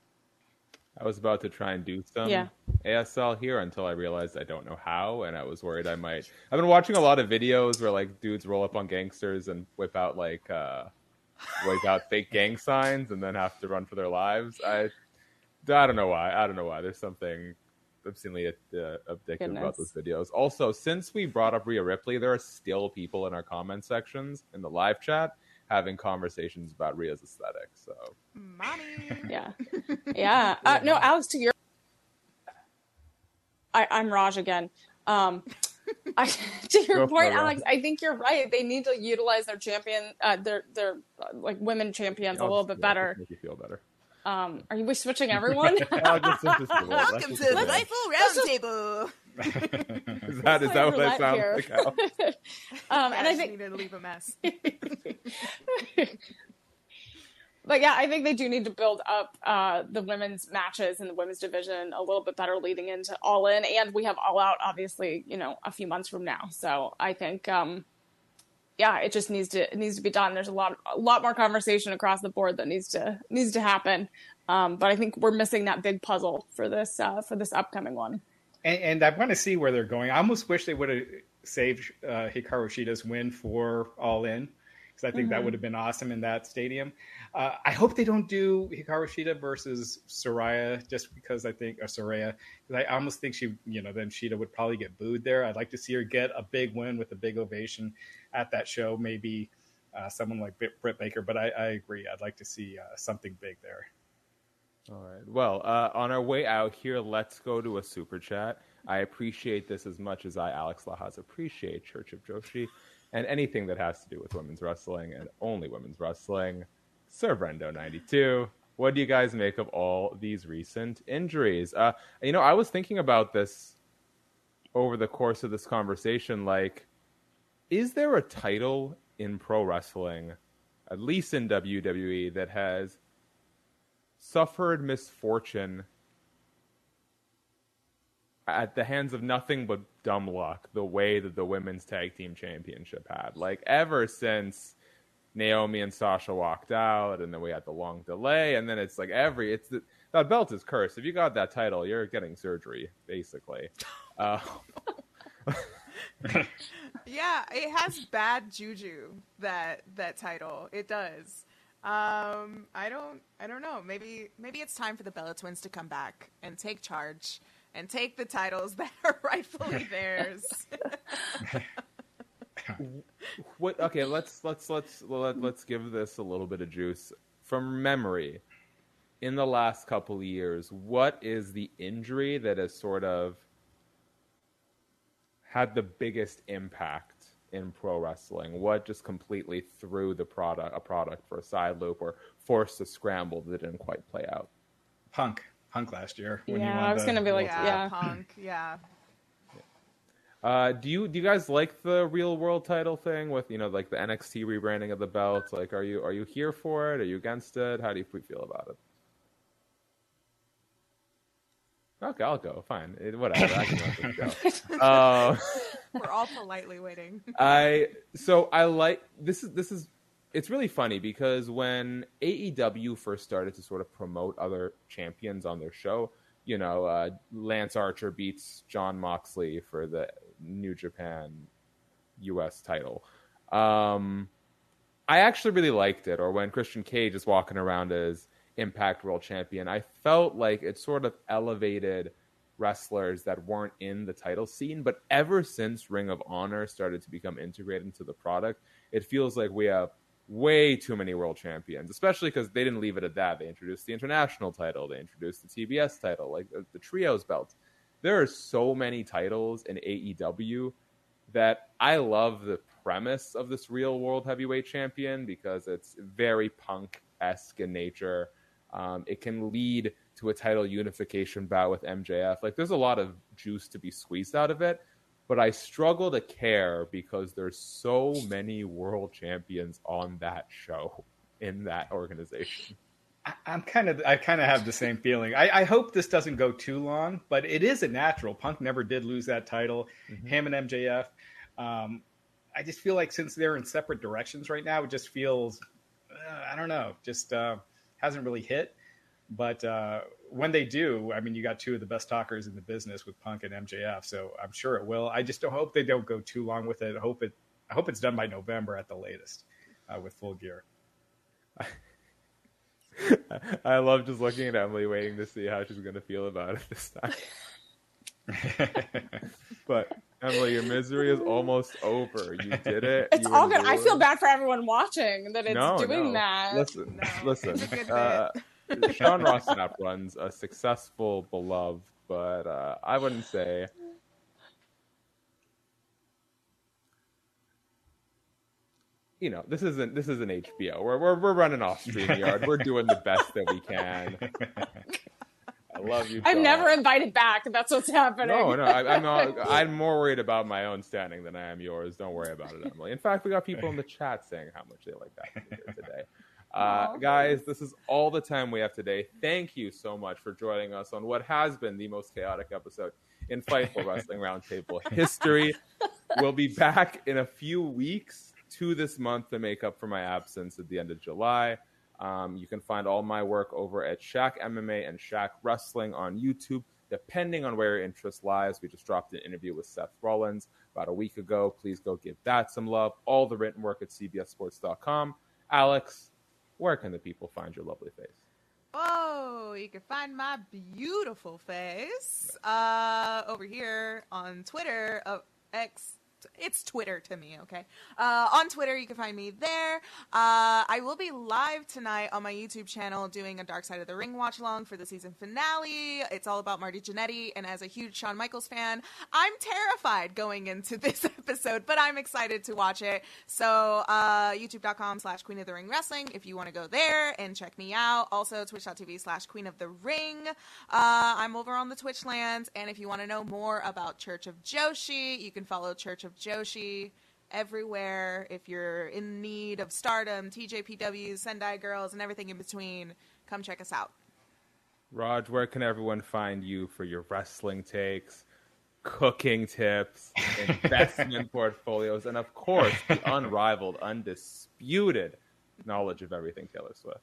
I was about to try and do some yeah. A S L here until I realized I don't know how, and I was worried I might. I've been watching a lot of videos where like dudes roll up on gangsters and whip out like uh, whip out fake gang signs and then have to run for their lives. I I don't know why. I don't know why. There's something obscenely uh, addictive Goodness. about those videos. Also, since we brought up Rhea Ripley, there are still people in our comment sections in the live chat having conversations about Rhea's aesthetic. So, mommy, yeah, yeah. Uh, no, Alex, to your, I, I'm Raj again. Um, I, to your Go point, for it, Alex, I think you're right. They need to utilize their champion, uh, their their uh, like women champions I'll a little just- bit yeah, better. just make you feel better. Um, are we switching everyone? I'll just- just- just- let's welcome just to do the that. Rightful Roundtable. Is that is that what that sounds Here. like? Al? um, I and I just think needed to leave a mess. But yeah, I think they do need to build up uh, the women's matches in the women's division a little bit better leading into All In, and we have All Out, obviously, you know, a few months from now. So I think, um, yeah, it just needs to it needs to be done. There's a lot a lot more conversation across the board that needs to needs to happen. Um, but I think we're missing that big puzzle for this uh, for this upcoming one. and, and I want to see where they're going. I almost wish they would have saved uh, Hikaru Shida's win for All In, because I think mm-hmm. that would have been awesome in that stadium. Uh, I hope they don't do Hikaru Shida versus Saraya, just because I think, or Saraya, because I almost think she, you know, then Shida would probably get booed there. I'd like to see her get a big win with a big ovation at that show. Maybe uh, someone like Britt Baker, but I, I agree. I'd like to see uh, something big there. All right. Well, uh, on our way out here, let's go to a super chat. I appreciate this as much as I, Alex Lahaz, appreciate Church of Joshi and anything that has to do with women's wrestling and only women's wrestling. Sir Brendo ninety-two, what do you guys make of all these recent injuries? Uh, you know, I was thinking about this over the course of this conversation. Like, is there a title in pro wrestling, at least in W W E, that has suffered misfortune at the hands of nothing but dumb luck, the way that the women's tag team championship had? Like, ever since Naomi and Sasha walked out, and then we had the long delay, and then it's like every it's the, that belt is cursed. If you got that title, you're getting surgery, basically. Uh, yeah, it has bad juju, that that title. It does. Um, I don't I don't know. Maybe maybe it's time for the Bella Twins to come back and take charge and take the titles that are rightfully theirs. What? Okay, let's let's let's let, let's give this a little bit of juice. From memory, in the last couple of years, what is the injury that has sort of had the biggest impact in pro wrestling? What just completely threw the product a product for a side loop or forced a scramble that didn't quite play out? Punk, Punk last year. When yeah, he won I was the, gonna be like, yeah, yeah, Punk, yeah. Uh, do you do you guys like the real world title thing with, you know, like the N X T rebranding of the belt? Like, are you are you here for it? Are you against it? How do you feel about it? Okay, I'll go. Fine, it, whatever. I can let this go. Uh, We're all politely waiting. I so I like this is this is it's really funny because when A E W first started to sort of promote other champions on their show, you know, uh, Lance Archer beats Jon Moxley for the New Japan U S title. Um, I actually really liked it. Or when Christian Cage is walking around as Impact World Champion, I felt like it sort of elevated wrestlers that weren't in the title scene. But ever since Ring of Honor started to become integrated into the product, it feels like we have way too many world champions, especially because they didn't leave it at that. They introduced the international title. They introduced the T B S title, like the, the trios belt. There are so many titles in A E W that I love the premise of this real world heavyweight champion because it's very Punk-esque in nature. Um, it can lead to a title unification bout with M J F. Like, there's a lot of juice to be squeezed out of it, but I struggle to care because there's so many world champions on that show in that organization. I'm kind of, I kind of have the same feeling. I, I hope this doesn't go too long, but it is a natural. Punk never did lose that title. Mm-hmm. Him and M J F. Um, I just feel like since they're in separate directions right now, it just feels, uh, I don't know, just uh, hasn't really hit. But uh, when they do, I mean, you got two of the best talkers in the business with Punk and M J F, so I'm sure it will. I just don't hope they don't go too long with it. I hope it, I hope it's done by November at the latest uh, with Full Gear. I love just looking at Emily, waiting to see how she's going to feel about it this time. But Emily, your misery is almost over. You did it. It's you all good. I feel bad for everyone watching that it's no, doing no. that. Listen, No, listen. Uh, Sean Ross Sapp runs a successful, beloved, but uh, I wouldn't say. You know, this isn't this isn't H B O. We're we're we're running off StreamYard. We're doing the best that we can. I love you. I'm John. never invited back. That's what's happening. No, no. I, I'm not, I'm more worried about my own standing than I am yours. Don't worry about it, Emily. In fact, we got people in the chat saying how much they like that here today. Uh, guys, this is all the time we have today. Thank you so much for joining us on what has been the most chaotic episode in Fightful Wrestling Roundtable history. We'll be back in a few weeks to this month to make up for my absence at the end of July. Um, you can find all my work over at Shaq M M A and Shaq Wrestling on YouTube. depending on where your interest lies. We just dropped an interview with Seth Rollins about a week ago. Please go give that some love. All the written work at C B S Sports dot com. Alex, where can the people find your lovely face? Oh, you can find my beautiful face uh, over here on Twitter, uh, X. It's Twitter to me, okay? Uh, on Twitter, you can find me there. Uh, I will be live tonight on my YouTube channel doing a Dark Side of the Ring watch-along for the season finale. It's all about Marty Jannetty, and as a huge Shawn Michaels fan, I'm terrified going into this episode, but I'm excited to watch it. So uh, youtube.com slash Queen of the Ring Wrestling if you want to go there and check me out. Also, twitch.tv slash Queen of the Ring. Uh, I'm over on the Twitch lands, and if you want to know more about Church of Joshi, you can follow Church of Joshi everywhere. If you're in need of stardom, T J P W, Sendai Girls, and everything in between, come check us out. Raj, where can everyone find you for your wrestling takes, cooking tips, investment portfolios, and of course, the unrivaled, undisputed knowledge of everything Taylor Swift?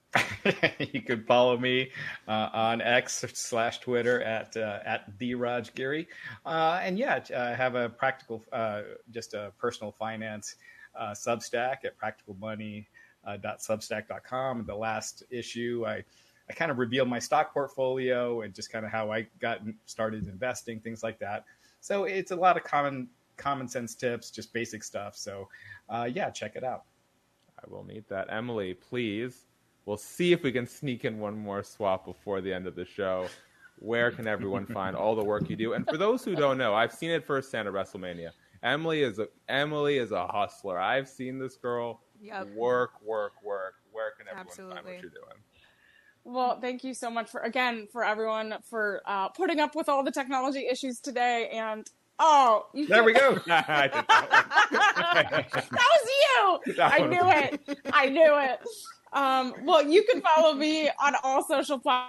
You can follow me uh, on X slash Twitter at uh, at the Raj Giri, uh, and yeah, I have a practical, uh, just a personal finance uh, Substack at practical money dot substack dot com. The last issue, I I kind of revealed my stock portfolio and just kind of how I got started investing, things like that. So it's a lot of common common sense tips, just basic stuff. So uh, yeah, check it out. I will need that. Emily, please. We'll see if we can sneak in one more swap before the end of the show. Where can everyone find all the work you do? And for those who don't know, I've seen it firsthand at WrestleMania. Emily is a Emily is a hustler. I've seen this girl Yep. work, work, work. Where can everyone Absolutely. find what you're doing? Well, thank you so much for, again, for everyone for uh, putting up with all the technology issues today. And, oh. You There we go. I did that that was you. That I was knew it. I knew it. Um, well, you can follow me on all social platforms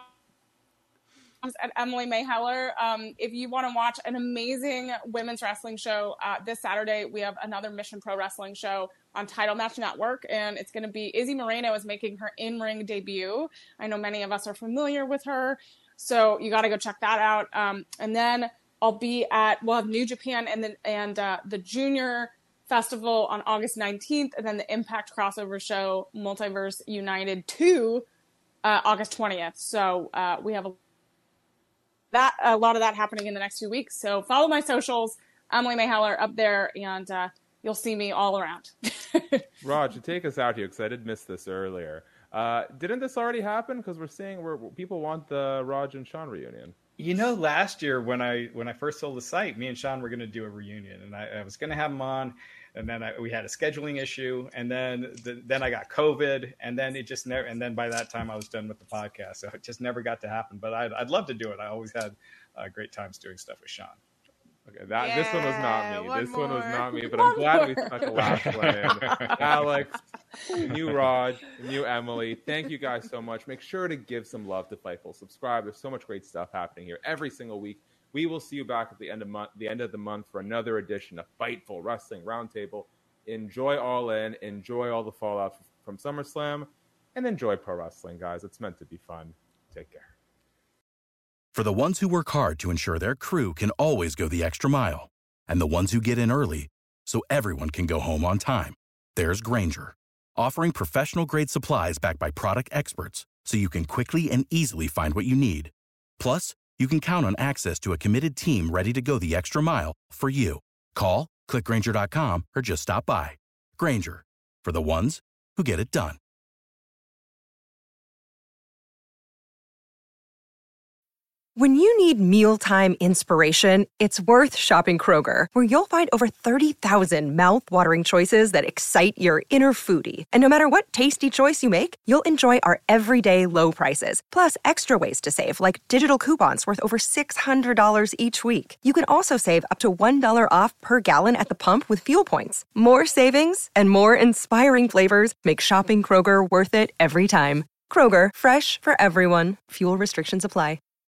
at Emily May Heller. Um, if you want to watch an amazing women's wrestling show, uh, this Saturday we have another Mission Pro Wrestling show on Title Match Network, and it's going to be Izzy Moreno is making her in-ring debut. I know many of us are familiar with her, so you got to go check that out. Um, and then I'll be at we'll have New Japan and then and uh, the Junior Festival on August nineteenth, and then the Impact crossover show Multiverse United two uh, August twentieth. So uh, we have a, that a lot of that happening in the next few weeks. So follow my socials, Emily May Heller up there, and uh, you'll see me all around. Raj, to take us out here, because I did miss this earlier. Uh, didn't this already happen? Because we're seeing where people want the Raj and Sean reunion. You know, last year when I when I first sold the site, me and Sean were going to do a reunion, and I, I was going to have him on, and then I, we had a scheduling issue, and then the, then I got COVID, and then it just never. And then by that time, I was done with the podcast, so it just never got to happen. But I'd, I'd love to do it. I always had uh, great times doing stuff with Sean. Okay, that Yeah, this one was not me. one This one was more. not me, but One I'm glad more. we snuck a last one in. Alex, new Raj, new Emily, thank you guys so much. Make sure to give some love to Fightful. Subscribe. There's so much great stuff happening here every single week. We will see you back at the end of month, the end of the month for another edition of Fightful Wrestling Roundtable. Enjoy All In. Enjoy all the fallout from SummerSlam, and enjoy pro wrestling, guys. It's meant to be fun. Take care. For the ones who work hard to ensure their crew can always go the extra mile, and the ones who get in early so everyone can go home on time, there's Grainger, offering professional-grade supplies backed by product experts so you can quickly and easily find what you need. Plus, you can count on access to a committed team ready to go the extra mile for you. Call, click Grainger dot com, or just stop by. Grainger, for the ones who get it done. When you need mealtime inspiration, it's worth shopping Kroger, where you'll find over thirty thousand mouthwatering choices that excite your inner foodie. And no matter what tasty choice you make, you'll enjoy our everyday low prices, plus extra ways to save, like digital coupons worth over six hundred dollars each week. You can also save up to one dollar off per gallon at the pump with fuel points. More savings and more inspiring flavors make shopping Kroger worth it every time. Kroger, fresh for everyone. Fuel restrictions apply.